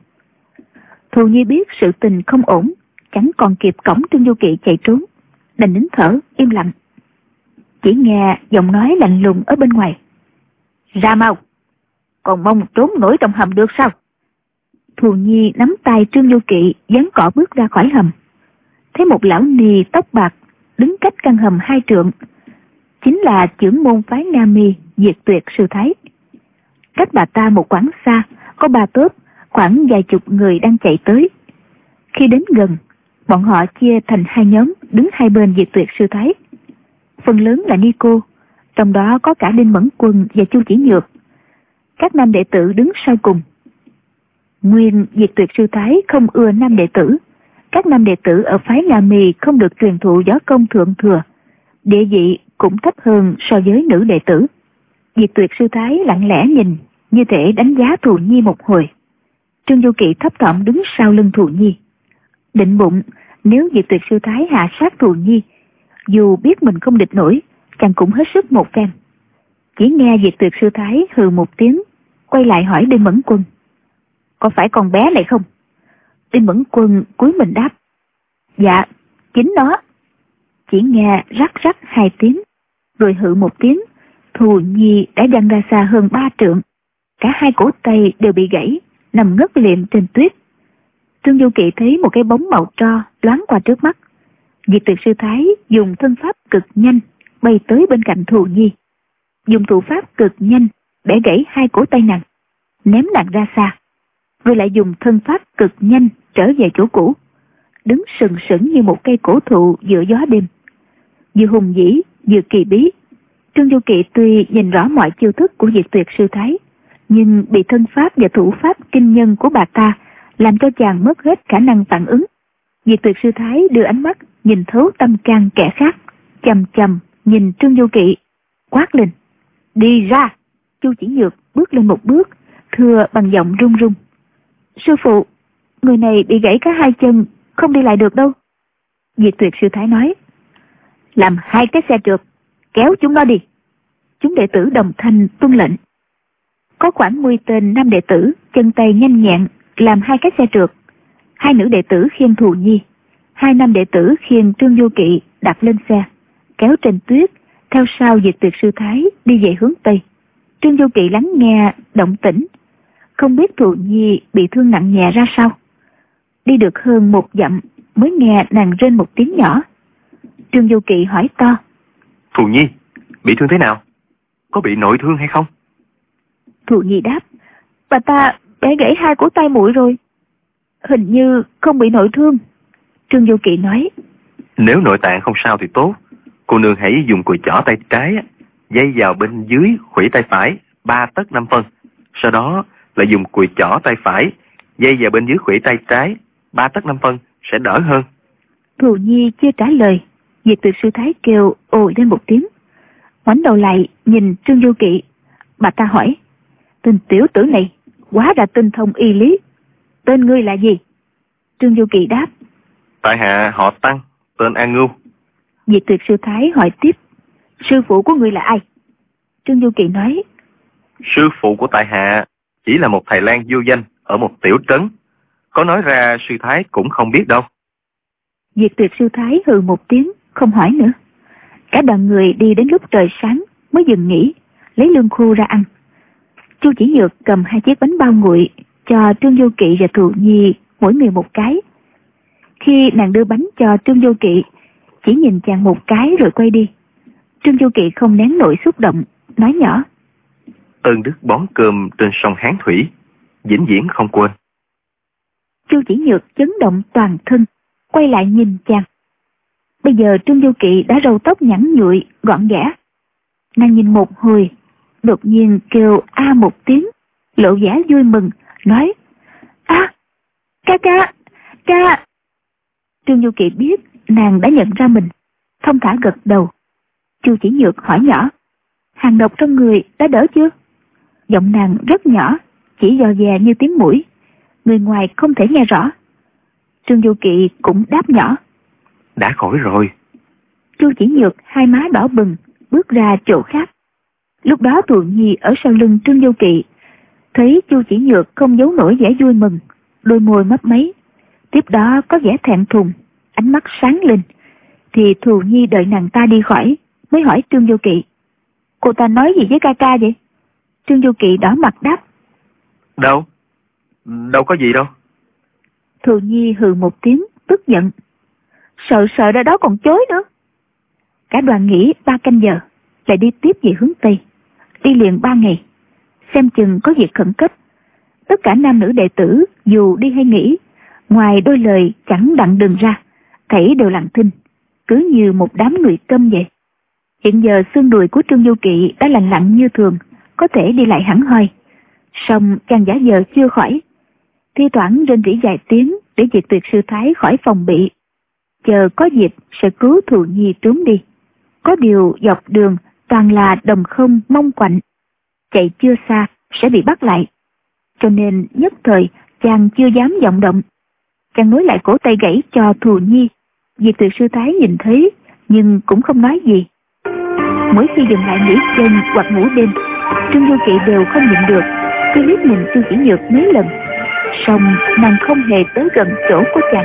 Thù Nhi biết sự tình không ổn, chẳng còn kịp cõng Trương Du Kỵ chạy trốn, đành nín thở im lặng. Chỉ nghe giọng nói lạnh lùng ở bên ngoài, ra mau, còn mong trốn nổi trong hầm được sao? Thù Nhi nắm tay Trương Du Kỵ giáng cỏ bước ra khỏi hầm, thấy một lão nì tóc bạc đứng cách căn hầm 2 trượng, chính là chưởng môn phái Nga Mi Diệt Tuyệt sư thái. Cách bà ta một quãng xa có 3 tốp khoảng vài chục người đang chạy tới. Khi đến gần, bọn họ chia thành 2 nhóm đứng hai bên Diệt Tuyệt sư thái. Phần lớn là ni cô, trong đó có cả Đinh Mẫn Quân và Chu Chỉ Nhược. Các nam đệ tử đứng sau cùng. Nguyên Diệt Tuyệt sư thái không ưa nam đệ tử. Các nam đệ tử ở phái Nga Mi không được truyền thụ võ công thượng thừa, địa vị cũng thấp hơn so với nữ đệ tử. Diệt Tuyệt sư thái lặng lẽ nhìn, như thể đánh giá Thù Nhi một hồi. Trương Du Kỵ thấp thỏm đứng sau lưng Thù Nhi, định bụng nếu Diệt Tuyệt sư thái hạ sát Thù Nhi, dù biết mình không địch nổi, chàng cũng hết sức một phen. Chỉ nghe Diệt Tuyệt sư thái hừ một tiếng, quay lại hỏi Đinh Mẫn Quân, có phải con bé này không? Đinh Mẫn Quân cúi mình đáp, dạ, chính nó. Chỉ nghe rắc rắc 2 tiếng, rồi hự một tiếng, Thù Nhi đã văng ra xa hơn 3 trượng. Cả 2 cổ tay đều bị gãy, nằm ngất liệm trên tuyết. Trương Du Kỵ thấy một cái bóng màu tro loáng qua trước mắt. Diệt Tuyệt sư thái dùng thân pháp cực nhanh bay tới bên cạnh Thù Nhi, dùng thủ pháp cực nhanh bẻ gãy 2 cổ tay nàng, ném nàng ra xa, rồi lại dùng thân pháp cực nhanh trở về chỗ cũ, đứng sừng sững như một cây cổ thụ giữa gió đêm. Vừa hùng vĩ vừa kỳ bí, Trương Du Kỵ tuy nhìn rõ mọi chiêu thức của Diệt Tuyệt sư thái, nhưng bị thân pháp và thủ pháp kinh nhân của bà ta làm cho chàng mất hết khả năng phản ứng. Diệt Tuyệt sư thái đưa ánh mắt nhìn thấu tâm can kẻ khác, chằm chằm nhìn Trương Du Kỵ, quát lên, đi ra. Chu Chỉ Nhược bước lên một bước, thưa bằng giọng run run, sư phụ, người này bị gãy cả 2 chân, không đi lại được đâu. Diệt Tuyệt sư thái nói, làm 2 cái xe trượt, kéo chúng nó đi. Chúng đệ tử đồng thanh tuân lệnh. Có khoảng 10 tên nam đệ tử chân tay nhanh nhẹn làm 2 cái xe trượt. 2 nữ đệ tử khiêng Thù Nhi, 2 nam đệ tử khiêng Trương Du Kỵ đặt lên xe, kéo trên tuyết theo sau Diệt Tuyệt sư thái đi về hướng Tây. Trương Du Kỵ lắng nghe động tĩnh, không biết Thù Nhi bị thương nặng nhẹ ra sao. Đi được hơn 1 dặm mới nghe nàng rên một tiếng nhỏ. Trương Du Kỵ hỏi to, Thù Nhi bị thương thế nào? Có bị nội thương hay không? Thù Nhi đáp, bà ta bẻ gãy 2 cổ tay muội rồi, hình như không bị nội thương. Trương Du Kỵ nói, nếu nội tạng không sao thì tốt, cô nương hãy dùng cùi chỏ tay trái dây vào bên dưới khuỷu tay phải 3 tấc 5 phân, sau đó lại dùng cùi chỏ tay phải dây vào bên dưới khuỷu tay trái 3 tấc 5 phân sẽ đỡ hơn. Thù Nhi chưa trả lời, Diệt Tuyệt Sư Thái kêu ồ lên một tiếng, ngoảnh đầu lại nhìn Trương Vô Kỵ. Bà ta hỏi: Tên tiểu tử này quá là tinh thông y lý, tên ngươi là gì? Trương Vô Kỵ đáp: Tại hạ họ Tăng, tên An Ngưu. Diệt Tuyệt Sư Thái hỏi tiếp: Sư phụ của ngươi là ai? Trương Vô Kỵ nói: Sư phụ của tại hạ chỉ là một thầy lang vô danh ở một tiểu trấn, có nói ra sư thái cũng không biết đâu. Diệt Tuyệt Sư Thái hừ một tiếng, không hỏi nữa. Cả đoàn người đi đến lúc trời sáng mới dừng nghỉ, lấy lương khô ra ăn. Chu Chỉ Nhược cầm 2 chiếc bánh bao nguội cho Trương Vô Kỵ và Thù Nhi mỗi người một cái. Khi nàng đưa bánh cho Trương Vô Kỵ, chỉ nhìn chàng một cái rồi quay đi. Trương Vô Kỵ không nén nổi xúc động, nói nhỏ: Ơn đức bón cơm trên sông Hán Thủy, vĩnh viễn không quên. Chu Chỉ Nhược chấn động toàn thân, quay lại nhìn chàng. Bây giờ Trương Vô Kỵ đã râu tóc nhẵn nhụi, gọn ghẽ. Nàng nhìn một hồi, đột nhiên kêu a một tiếng, lộ vẻ vui mừng, nói: A, ca. Trương Vô Kỵ biết nàng đã nhận ra mình, thông thả gật đầu. Chu Chỉ Nhược hỏi nhỏ: Hàng độc trong người đã đỡ chưa? Giọng nàng rất nhỏ, chỉ dò dè như tiếng mũi, người ngoài không thể nghe rõ. Trương Vô Kỵ cũng đáp nhỏ: Đã khỏi rồi. Chu Chỉ Nhược hai má đỏ bừng, bước ra chỗ khác. Lúc đó Thù Nhi ở sau lưng Trương Vô Kỵ thấy Chu Chỉ Nhược không giấu nổi vẻ vui mừng, đôi môi mấp máy, tiếp đó có vẻ thẹn thùng, ánh mắt sáng lên, thì Thù Nhi đợi nàng ta đi khỏi mới hỏi Trương Vô Kỵ: Cô ta nói gì với ca ca vậy? Trương Vô Kỵ đỏ mặt đáp: Đâu có gì đâu. Thù Nhi hừ một tiếng, tức giận: Sợ ra đó còn chối nữa. Cả đoàn nghỉ 3 canh giờ, lại đi tiếp về hướng Tây, đi liền 3 ngày, xem chừng có việc khẩn cấp. Tất cả nam nữ đệ tử dù đi hay nghỉ, ngoài đôi lời chẳng đặng đừng ra, thảy đều lặng thinh, cứ như một đám người câm vậy. Hiện giờ xương đùi của Trương Vô Kỵ đã lành lặn như thường, có thể đi lại hẳn hoi. Song chàng giả vờ chưa khỏi, thi thoảng rên rỉ vài tiếng để Diệt Tuyệt Sư Thái khỏi phòng bị, chờ có dịp sẽ cứu Thù Nhi trốn đi. Có điều dọc đường toàn là đồng không mông quạnh, chạy chưa xa sẽ bị bắt lại, cho nên nhất thời chàng chưa dám vọng động. Chàng nối lại cổ tay gãy cho Thù Nhi. Diệt Tuyệt Sư Thái nhìn thấy nhưng cũng không nói gì. Mỗi khi dừng lại nghỉ chân hoặc ngủ đêm, Trương Vô Kỵ đều không nhịn được, cứ liếc nhìn Chu Chỉ Nhược mấy lần, song nàng không hề tới gần chỗ của chàng.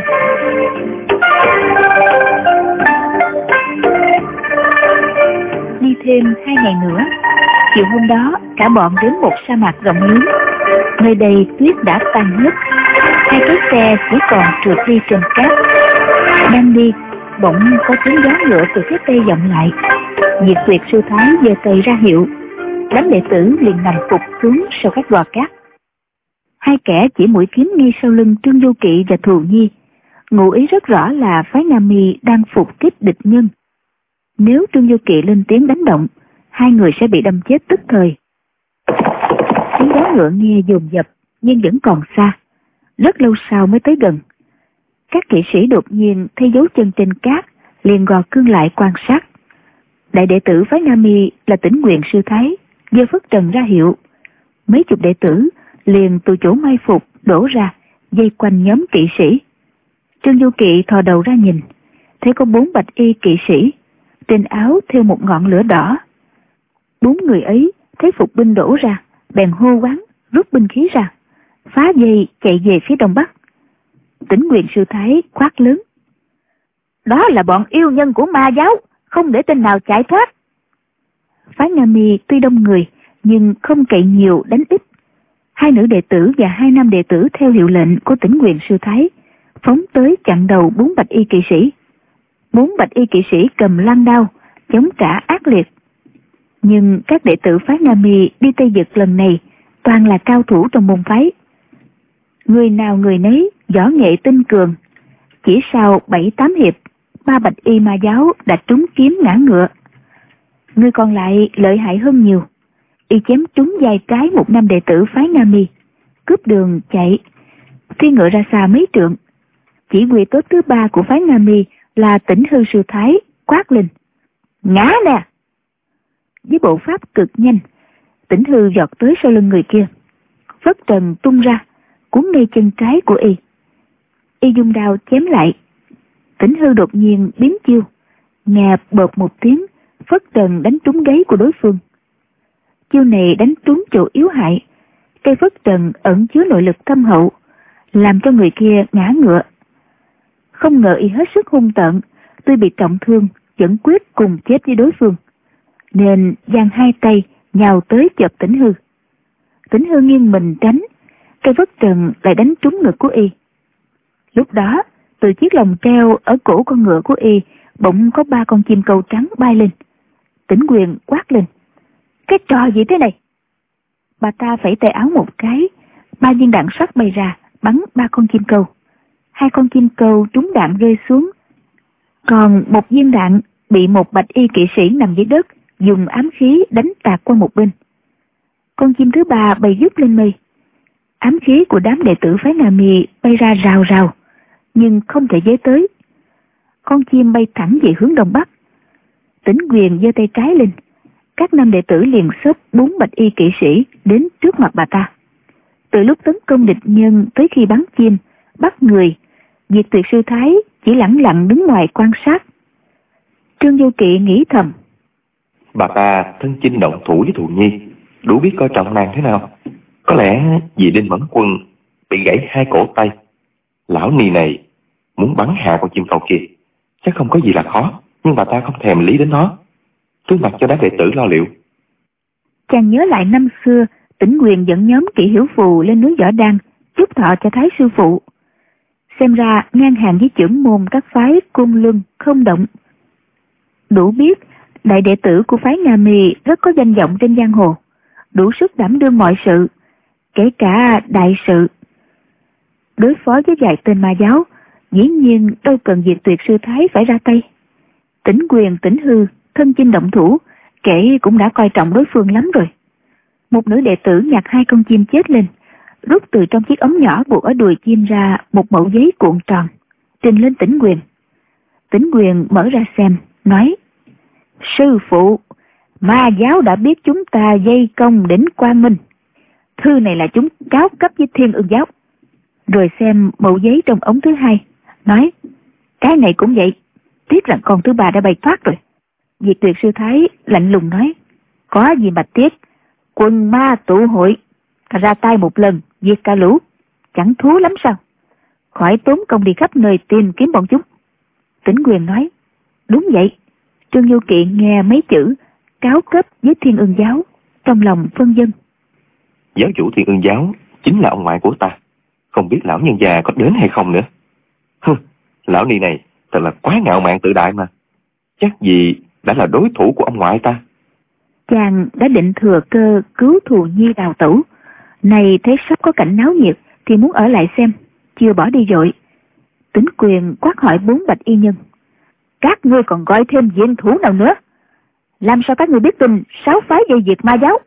Đi thêm 2 ngày nữa, chiều hôm đó cả bọn đến một sa mạc rộng lớn. Nơi đây tuyết đã tan hết, 2 cái xe chỉ còn trượt đi trên cát. Đang đi, bỗng có tiếng gió ngựa từ phía tây vọng lại. Diệt Tuyệt Sư Thái giơ tay ra hiệu, đám đệ tử liền nằm phục xuống sau các gò cát. 2 kẻ chỉ mũi kiếm ngay sau lưng Trương Vô Kỵ và Thù Nhi, ngụ ý rất rõ là phái Nam Mi đang phục kích địch nhân. Nếu Trương Vô Kỵ lên tiếng đánh động, 2 người sẽ bị đâm chết tức thời. Tiếng gió ngựa nghe dồn dập nhưng vẫn còn xa, rất lâu sau mới tới gần. Các kỵ sĩ đột nhiên thấy dấu chân trên cát, liền gò cương lại quan sát. Đại đệ tử phái Nam Mi là Tĩnh Nguyện Sư Thái giơ phất trần ra hiệu. Mấy chục đệ tử liền từ chỗ mai phục đổ ra, vây quanh nhóm kỵ sĩ. Trương Vô Kỵ thò đầu ra nhìn, thấy có 4 bạch y kỵ sĩ, trên áo thêu một ngọn lửa đỏ. 4 người ấy thấy phục binh đổ ra, bèn hô quán rút binh khí ra, phá dây chạy về phía đông bắc. Tĩnh Nguyện Sư Thái quát lớn: Đó là bọn yêu nhân của ma giáo, không để tên nào chạy thoát. Phái Nam Mi tuy đông người nhưng không cậy nhiều đánh ít. 2 nữ đệ tử và 2 nam đệ tử theo hiệu lệnh của Tĩnh Nguyện Sư Thái phóng tới chặn đầu 4 bạch y kỵ sĩ. 4 bạch y kỵ sĩ cầm lan đao chống trả ác liệt. Nhưng các đệ tử phái Nam Mi đi Tây Dực lần này toàn là cao thủ trong môn phái, người nào người nấy võ nghệ tinh cường. Chỉ sau 7-8 hiệp, 3 bạch y ma giáo đã trúng kiếm ngã ngựa. Người còn lại lợi hại hơn nhiều, y chém trúng vai trái một nam đệ tử phái Nam Mi, cướp đường chạy, phi ngựa ra xa mấy trượng. Chỉ huy tốt thứ ba của phái Nga Mi là Tỉnh Hư Sư Thái quát lên: ngã nè! Với bộ pháp cực nhanh, Tỉnh Hư giọt tới sau lưng người kia, phất trần tung ra, cuốn ngay chân trái của y. Y dùng đao chém lại. Tỉnh Hư đột nhiên biến chiêu, nghe bợp một tiếng, phất trần đánh trúng gáy của đối phương. Chiêu này đánh trúng chỗ yếu hại, cây phất trần ẩn chứa nội lực thâm hậu, làm cho người kia ngã ngựa. Không ngờ y hết sức hung tợn, tuy bị trọng thương vẫn quyết cùng chết với đối phương, nên giang hai tay nhào tới chộp Tỉnh Hư. Tỉnh Hư nghiêng mình tránh, cây phất trần lại đánh trúng ngực của y. Lúc đó, từ chiếc lồng treo ở cổ con ngựa của y bỗng có 3 con chim câu trắng bay lên. Tỉnh Quyền quát lên: cái trò gì thế này? Bà ta phẩy tay áo một cái, 3 viên đạn sắt bay ra bắn 3 con chim câu. 2 con chim câu trúng đạn rơi xuống, còn 1 viên đạn bị một bạch y kỵ sĩ nằm dưới đất dùng ám khí đánh tạt qua một bên. Con chim thứ 3 bay vút lên mây. Ám khí của đám đệ tử phái Nga Mi bay ra rào rào, nhưng không thể với tới. Con chim bay thẳng về hướng đông bắc. Tỉnh Quyền giơ tay trái lên, các 5 đệ tử liền xếp 4 bạch y kỵ sĩ đến trước mặt bà ta. Từ lúc tấn công địch nhân tới khi bắn chim, bắt người, Diệt Tuyệt Sư Thái chỉ lẳng lặng đứng ngoài quan sát. Trương Vô Kỵ nghĩ thầm: bà ta thân chinh động thủ với Thù Nhi, đủ biết coi trọng nàng thế nào. Có lẽ vì Đinh Mẫn Quân bị gãy 2 cổ tay, lão nì này muốn bắn hạ con chim cầu kia chắc không có gì là khó, nhưng bà ta không thèm lý đến nó, cứ mặc cho đám đệ tử lo liệu. Chàng nhớ lại năm xưa Tỉnh Quyền dẫn nhóm Kỵ Hiểu Phù lên núi Võ Đăng chúc thọ cho Thái sư phụ. Xem ra ngang hàng với chưởng môn các phái Côn Luân, Không Động. Đủ biết đại đệ tử của phái Nga Mi rất có danh vọng trên giang hồ, đủ sức đảm đương mọi sự, kể cả đại sự. Đối phó với vài tên ma giáo, dĩ nhiên đâu cần Diệt Tuyệt Sư Thái phải ra tay. Tỉnh Quyền, Tỉnh Hư thân chinh động thủ, kể cũng đã coi trọng đối phương lắm rồi. Một nữ đệ tử nhặt 2 con chim chết lên, rút từ trong chiếc ống nhỏ buộc ở đùi chim ra một mẩu giấy cuộn tròn, trình lên Tỉnh Quyền. Tỉnh Quyền mở ra xem, nói: sư phụ, ma giáo đã biết chúng ta dây công đỉnh Quang Minh. Thư này là chúng cáo cấp với Thiên Ương giáo. Rồi xem mẩu giấy trong ống thứ 2, nói: cái này cũng vậy, tiếc rằng con thứ 3 đã bay thoát rồi. Diệt Tuyệt Sư Thái lạnh lùng nói: có gì mà tiếc, quần ma tụ hội, ra tay một lần diệt cả lũ, chẳng thú lắm sao? Khỏi tốn công đi khắp nơi tìm kiếm bọn chúng. Tỉnh Quyền nói: đúng vậy. Trương Vô Kỵ nghe mấy chữ cáo cấp với Thiên Ương giáo, trong lòng phân vân. Giáo chủ Thiên Ương giáo chính là ông ngoại của ta, không biết lão nhân già có đến hay không nữa. Lão ni này thật là quá ngạo mạn tự đại mà, chắc gì đã là đối thủ của ông ngoại ta. Chàng đã định thừa cơ cứu Thù Nhi đào tẩu, này thấy sắp có cảnh náo nhiệt thì muốn ở lại xem, chưa bỏ đi vội. Tỉnh Quyền quát hỏi 4 bạch y nhân: các ngươi còn gọi thêm diện thủ nào nữa? Làm sao các ngươi biết tin 6 phái dây diệt ma giáo?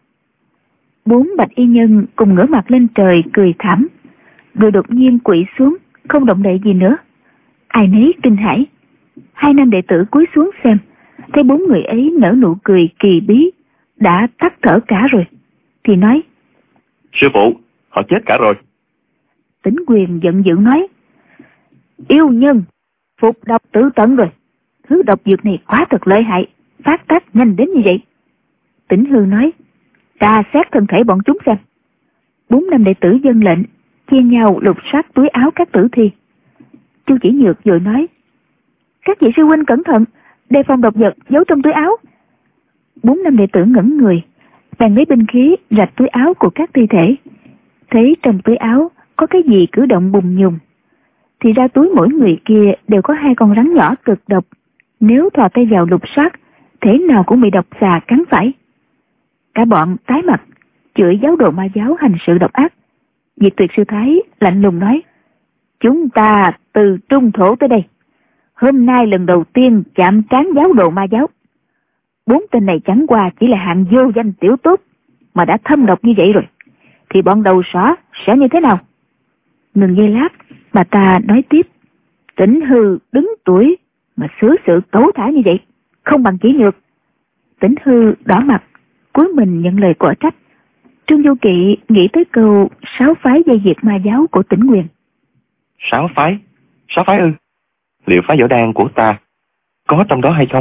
4 bạch y nhân cùng ngửa mặt lên trời cười thảm, rồi đột nhiên quỵ xuống, không động đậy gì nữa. Ai nấy kinh hãi. 2 nam đệ tử cúi xuống xem, thấy 4 người ấy nở nụ cười kỳ bí, đã tắt thở cả rồi, thì nói: sư phụ, họ chết cả rồi. Tỉnh Quyền giận dữ nói: yêu nhân, phục độc tự tận rồi. Thứ độc dược này quá thật lợi hại, phát tác nhanh đến như vậy. Tỉnh Hư nói: tra xét thân thể bọn chúng xem. 4 nam đệ tử dân lệnh, chia nhau lục soát túi áo các tử thi. Chu Chỉ Nhược vội nói: các vị sư huynh cẩn thận, đề phòng độc vật giấu trong túi áo. 4 nam đệ tử ngẩn người, bèn lấy binh khí rạch túi áo của các thi thể, thấy trong túi áo có cái gì cử động bùng nhùng. Thì ra túi mỗi người kia đều có 2 con rắn nhỏ cực độc, nếu thò tay vào lục soát, thế nào cũng bị độc xà cắn phải. Cả bọn tái mặt, chửi giáo đồ ma giáo hành sự độc ác. Diệt Tuyệt Sư Thái lạnh lùng nói: chúng ta từ Trung Thổ tới đây, hôm nay lần đầu tiên chạm trán giáo đồ ma giáo. 4 tên này chẳng qua chỉ là hạng vô danh tiểu tốt, mà đã thâm độc như vậy rồi, thì bọn đầu sỏ sẽ như thế nào? Ngừng giây lát, bà ta nói tiếp. Tỉnh Hư đứng tuổi mà xử sự cẩu thả như vậy, không bằng chỉ nhược. Tỉnh Hư đỏ mặt, cúi mình nhận lời quả trách. Trương Du Kỵ nghĩ tới câu 6 phái dây diệt ma giáo của Tỉnh Quyền. 6 phái? 6 phái ư? Liệu phái Võ Đan của ta có trong đó hay không?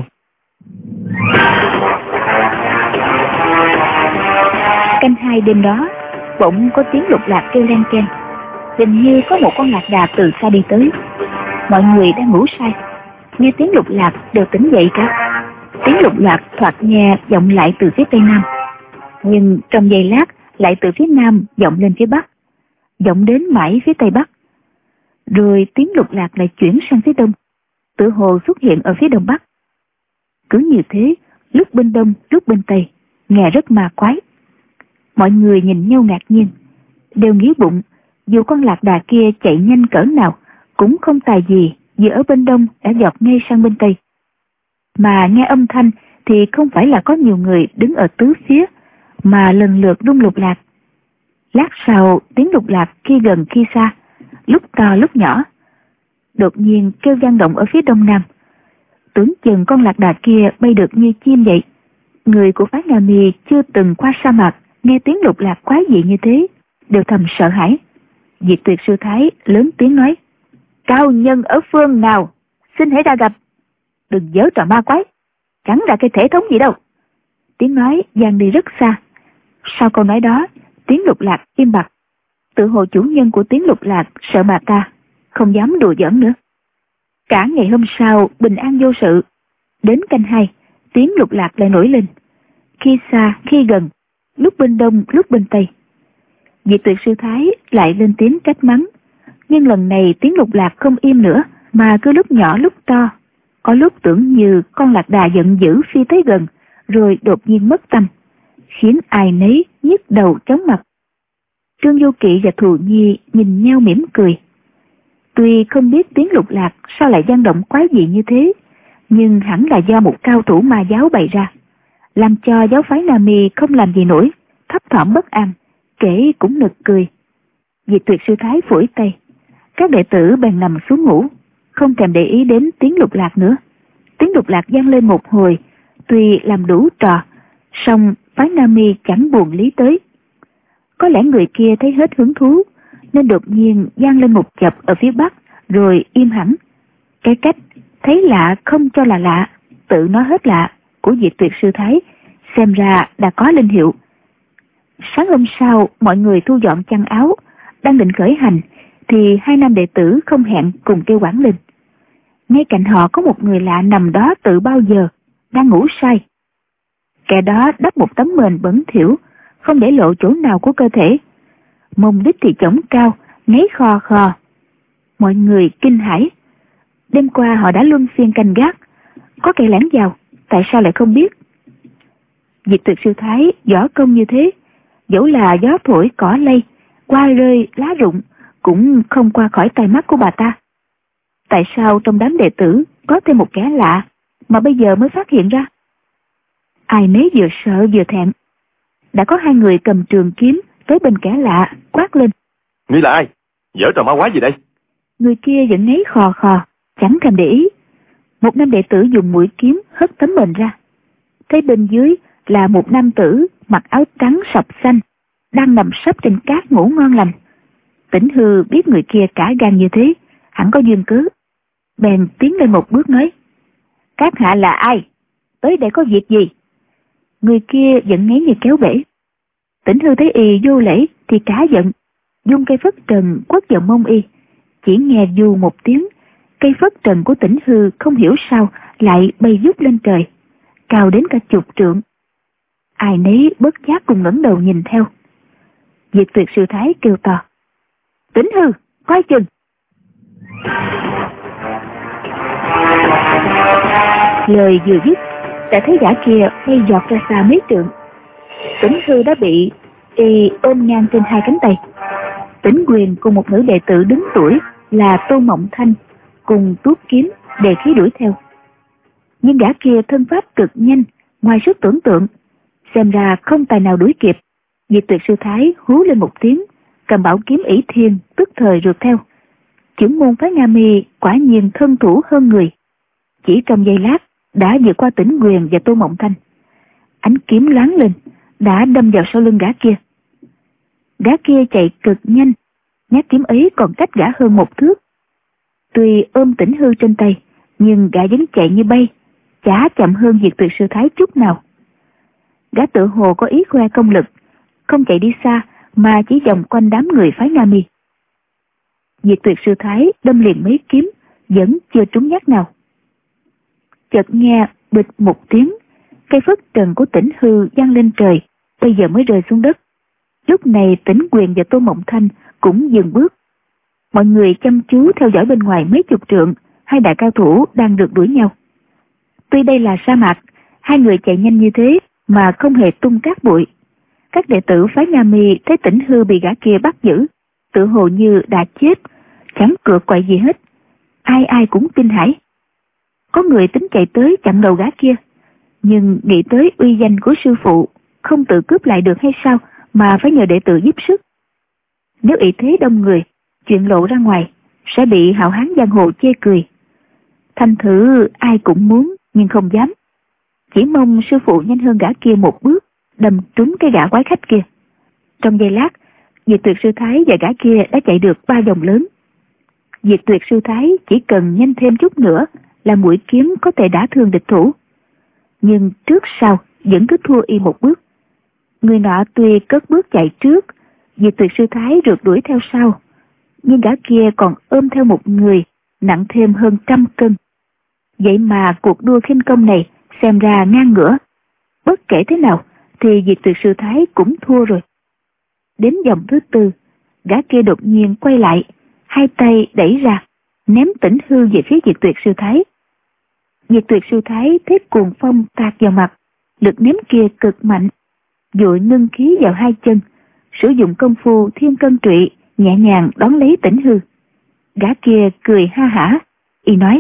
Canh 2 đêm đó, bỗng có tiếng lục lạc kêu len keng. Hình như có một con lạc đà từ xa đi tới. Mọi người đang ngủ say, nghe tiếng lục lạc đều tỉnh dậy cả. Tiếng lục lạc thoạt nghe vọng lại từ phía tây nam, nhưng trong giây lát lại từ phía nam vọng lên phía bắc, vọng đến mãi phía tây bắc. Rồi tiếng lục lạc lại chuyển sang phía đông, tự hồ xuất hiện ở phía đông bắc. Cứ như thế, lúc bên đông lúc bên tây, nghe rất ma quái. Mọi người nhìn nhau ngạc nhiên, đều nghĩ bụng dù con lạc đà kia chạy nhanh cỡ nào cũng không tài gì vì ở bên đông đã giọt ngay sang bên tây. Mà nghe âm thanh thì không phải là có nhiều người đứng ở tứ phía, mà lần lượt rung lục lạc. Lát sau tiếng lục lạc khi gần khi xa, lúc to lúc nhỏ. Đột nhiên kêu vang động ở phía đông nam. Tưởng chừng con lạc đà kia bay được như chim vậy. Người của phái Nga Mi chưa từng qua sa mạc, nghe tiếng lục lạc quái dị như thế, đều thầm sợ hãi. Diệt Tuyệt Sư Thái lớn tiếng nói. Cao nhân ở phương nào, xin hãy ra gặp. Đừng giở trò ma quái, chẳng ra cái thể thống gì đâu. Tiếng nói vang đi rất xa. Sau câu nói đó, tiếng lục lạc im bặt. Tự hồ chủ nhân của tiếng lục lạc sợ bà ta, không dám đùa giỡn nữa. Cả ngày hôm sau bình an vô sự. Đến canh 2, tiếng lục lạc lại nổi lên. Khi xa khi gần, lúc bên đông lúc bên tây. Diệt Tuyệt Sư Thái lại lên tiếng trách mắng. Nhưng lần này tiếng lục lạc không im nữa, mà cứ lúc nhỏ lúc to. Có lúc tưởng như con lạc đà giận dữ phi tới gần, rồi đột nhiên mất tâm, khiến ai nấy nhức đầu chóng mặt. Trương Du Kỵ và Thù Nhi nhìn nhau mỉm cười. Tuy không biết tiếng lục lạc sao lại vang động quái dị như thế, nhưng hẳn là do một cao thủ ma giáo bày ra, làm cho giáo phái Nam Mi không làm gì nổi, thấp thỏm bất an, kể cũng nực cười. Diệt Tuyệt Sư Thái phủi tay, các đệ tử bèn nằm xuống ngủ, không thèm để ý đến tiếng lục lạc nữa. Tiếng lục lạc vang lên một hồi, tuy làm đủ trò, song phái Nam Mi chẳng buồn lý tới. Có lẽ người kia thấy hết hứng thú, nên đột nhiên vang lên một chập ở phía bắc, rồi im hẳn. Cái cách thấy lạ không cho là lạ, tự nói hết lạ của Diệt Tuyệt Sư Thái, xem ra đã có linh hiệu. Sáng hôm sau, mọi người thu dọn chăn áo, đang định khởi hành, thì 2 nam đệ tử không hẹn cùng kêu oảng lên. Ngay cạnh họ có một người lạ nằm đó từ bao giờ, đang ngủ say. Kẻ đó đắp một tấm mền bẩn thỉu, không để lộ chỗ nào của cơ thể. Mông đít thì chổng cao, ngáy khò khò. Mọi người kinh hãi. Đêm qua họ đã luân phiên canh gác, có kẻ lẻn vào, tại sao lại không biết? Diệt Tuyệt Sư Thái võ công như thế, dẫu là gió thổi cỏ lay, qua rơi lá rụng, cũng không qua khỏi tai mắt của bà ta. Tại sao trong đám đệ tử có thêm một kẻ lạ mà bây giờ mới phát hiện ra? Ai nấy vừa sợ vừa thẹn. Đã có 2 người cầm trường kiếm tới bên kẻ lạ, quát lên. Ngươi là ai? Giở trò ma quái gì đây? Người kia vẫn ngáy khò khò, chẳng thèm để ý. Một nam đệ tử dùng mũi kiếm hất tấm mền ra. Thấy bên dưới là một nam tử mặc áo trắng sọc xanh, đang nằm sấp trên cát ngủ ngon lành. Tỉnh Hư biết người kia cả gan như thế, hẳn có duyên cớ, bèn tiến lên một bước nói. Các hạ là ai? Tới đây có việc gì? Người kia vẫn ngáy như kéo bể. Tỉnh Hư thấy y vô lễ thì cá giận, dung cây phất trần quất vào mông y. Chỉ nghe dù một tiếng, cây phất trần của Tỉnh Hư không hiểu sao lại bay vút lên trời, cao đến cả 10 trượng. Ai nấy bất giác cùng ngẩng đầu nhìn theo. Diệt Tuyệt Sư Thái kêu to. Tỉnh Hư, coi chừng! Lời vừa dứt, đã thấy gã kia bay giọt ra xa mấy trượng. Tỉnh Hư đã bị y ôm ngang trên 2 cánh tay. Tỉnh Quyền cùng một nữ đệ tử đứng tuổi là Tô Mộng Thanh cùng tuốt kiếm đề khí đuổi theo. Nhưng gã kia thân pháp cực nhanh, ngoài sức tưởng tượng, xem ra không tài nào đuổi kịp. Diệt Tuyệt Sư Thái hú lên một tiếng, cầm bảo kiếm ỷ thiên tức thời rượt theo. Chưởng môn phái Nga Mi quả nhiên thân thủ hơn người, chỉ trong giây lát đã vượt qua Tĩnh Quyền và Tô Mộng Thanh. Ánh kiếm loáng lên, đã đâm vào sau lưng gã kia. Gã kia chạy cực nhanh, nhát kiếm ấy còn cách gã hơn một thước. Tuy ôm Tĩnh Hư trên tay, nhưng gã vẫn chạy như bay, chả chậm hơn Diệt Tuyệt Sư Thái chút nào. Gã tự hồ có ý khoe công lực, không chạy đi xa mà chỉ vòng quanh đám người phái Nga Mi. Diệt Tuyệt Sư Thái đâm liền mấy kiếm, vẫn chưa trúng nhát nào. Chợt nghe bịch một tiếng, cây phất trần của Tĩnh Hư văng lên trời, bây giờ mới rơi xuống đất. Lúc này Tĩnh Quyền và Tô Mộng Thanh cũng dừng bước. Mọi người chăm chú theo dõi bên ngoài mấy chục trượng, hai đại cao thủ đang rượt đuổi nhau. Tuy đây là sa mạc, hai người chạy nhanh như thế mà không hề tung cát bụi. Các đệ tử phái Nga Mi thấy Tĩnh Hư bị gã kia bắt giữ, tự hồ như đã chết, chẳng cựa quậy gì hết. Ai ai cũng kinh hãi. Có người tính chạy tới chặn đầu gã kia, nhưng nghĩ tới uy danh của sư phụ, không tự cướp lại được hay sao mà phải nhờ đệ tử giúp sức. Nếu ý thế đông người, chuyện lộ ra ngoài sẽ bị hảo hán giang hồ chê cười. Thành thử ai cũng muốn nhưng không dám, chỉ mong sư phụ nhanh hơn gã kia một bước, đâm trúng cái gã quái khách kia. Trong giây lát, Diệt Tuyệt Sư Thái và gã kia đã chạy được 3 vòng lớn. Diệt Tuyệt Sư Thái chỉ cần nhanh thêm chút nữa là mũi kiếm có thể đả thương địch thủ, nhưng trước sau vẫn cứ thua y một bước. Người nọ tuy cất bước chạy trước, Diệt Tuyệt Sư Thái rượt đuổi theo sau, nhưng gã kia còn ôm theo một người nặng thêm hơn 100 cân. Vậy mà cuộc đua khinh công này xem ra ngang ngửa. Bất kể thế nào thì Diệt Tuyệt Sư Thái cũng thua rồi. Đến vòng thứ 4, gã kia đột nhiên quay lại, hai tay đẩy ra, ném Tĩnh Hư về phía Diệt Tuyệt Sư Thái. Diệt Tuyệt Sư Thái thấy cuồng phong tạt vào mặt, lực ném kia cực mạnh, vội ngưng khí vào hai chân, sử dụng công phu Thiên Cân Trụy nhẹ nhàng đón lấy Tĩnh Hư. Gã kia cười ha hả, y nói: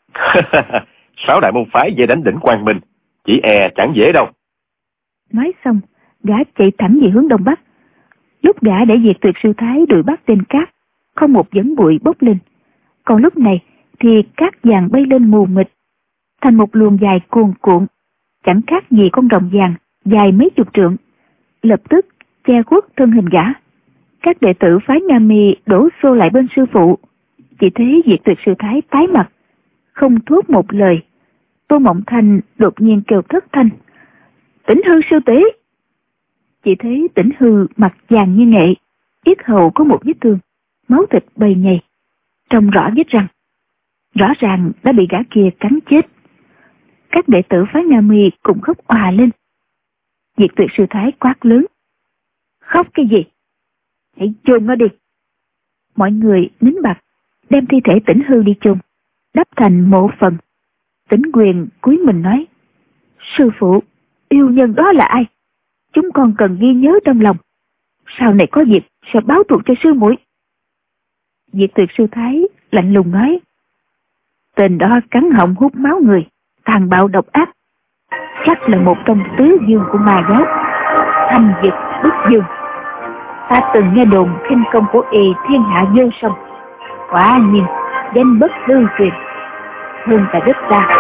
Sáu đại môn phái về đánh đỉnh Quang Minh, chỉ e chẳng dễ đâu. Nói xong, gã chạy thẳng về hướng đông bắc. Lúc gã để Diệt Tuyệt Sư Thái đuổi bắt trên cát, không một vấn bụi bốc lên. Còn lúc này thì cát vàng bay lên mù mịt, thành một luồng dài cuồn cuộn, chẳng khác gì con rồng vàng dài mấy chục trượng, lập tức che khuất thân hình gã. Các đệ tử phái Nga Mi đổ xô lại bên sư phụ, chỉ thấy Diệt Tuyệt Sư Thái tái mặt, không thốt một lời. Tô Mộng Thanh đột nhiên kêu thất thanh: Tĩnh Hư sư tỷ! Chỉ thấy Tĩnh Hư mặt vàng như nghệ, yết hầu có một vết thương, máu thịt bầy nhầy, trông rõ vết răng, rõ ràng đã bị gã kia cắn chết. Các đệ tử phái Nga Mi cùng khóc òa lên. Diệt Tuyệt Sư Thái quát lớn: Khóc cái gì? Hãy chôn nó đi! Mọi người nín bặt, đem thi thể Tĩnh Hư đi chôn, đắp thành mộ phần. Tĩnh Quyền cúi mình nói: Sư phụ, yêu nhân đó là ai? Chúng con cần ghi nhớ trong lòng, sau này có dịp sẽ báo thù cho sư muội. Diệt Tuyệt Sư Thái lạnh lùng nói: Tên đó cắn họng hút máu người, tàn bạo độc ác, chắc là một trong tứ dương của ma giáo Thanh Dực Bức Dương. Ta từng nghe đồn khinh công của y thiên hạ vô song, quả nhiên danh bất hư truyền, hơn cả đất ta.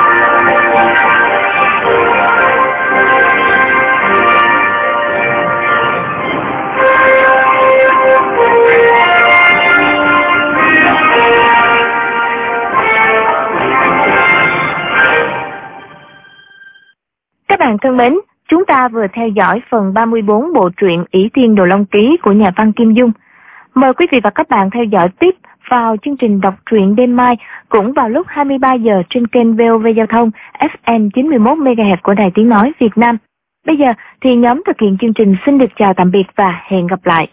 Các bạn thân mến, chúng ta vừa theo dõi phần 34 bộ truyện Ỷ Thiên Đồ Long Ký của nhà văn Kim Dung. Mời quý vị và các bạn theo dõi tiếp vào chương trình đọc truyện đêm mai cũng vào lúc 23 giờ trên kênh VOV Giao thông FM 91 MHz của Đài Tiếng nói Việt Nam. Bây giờ thì nhóm thực hiện chương trình xin được chào tạm biệt và hẹn gặp lại.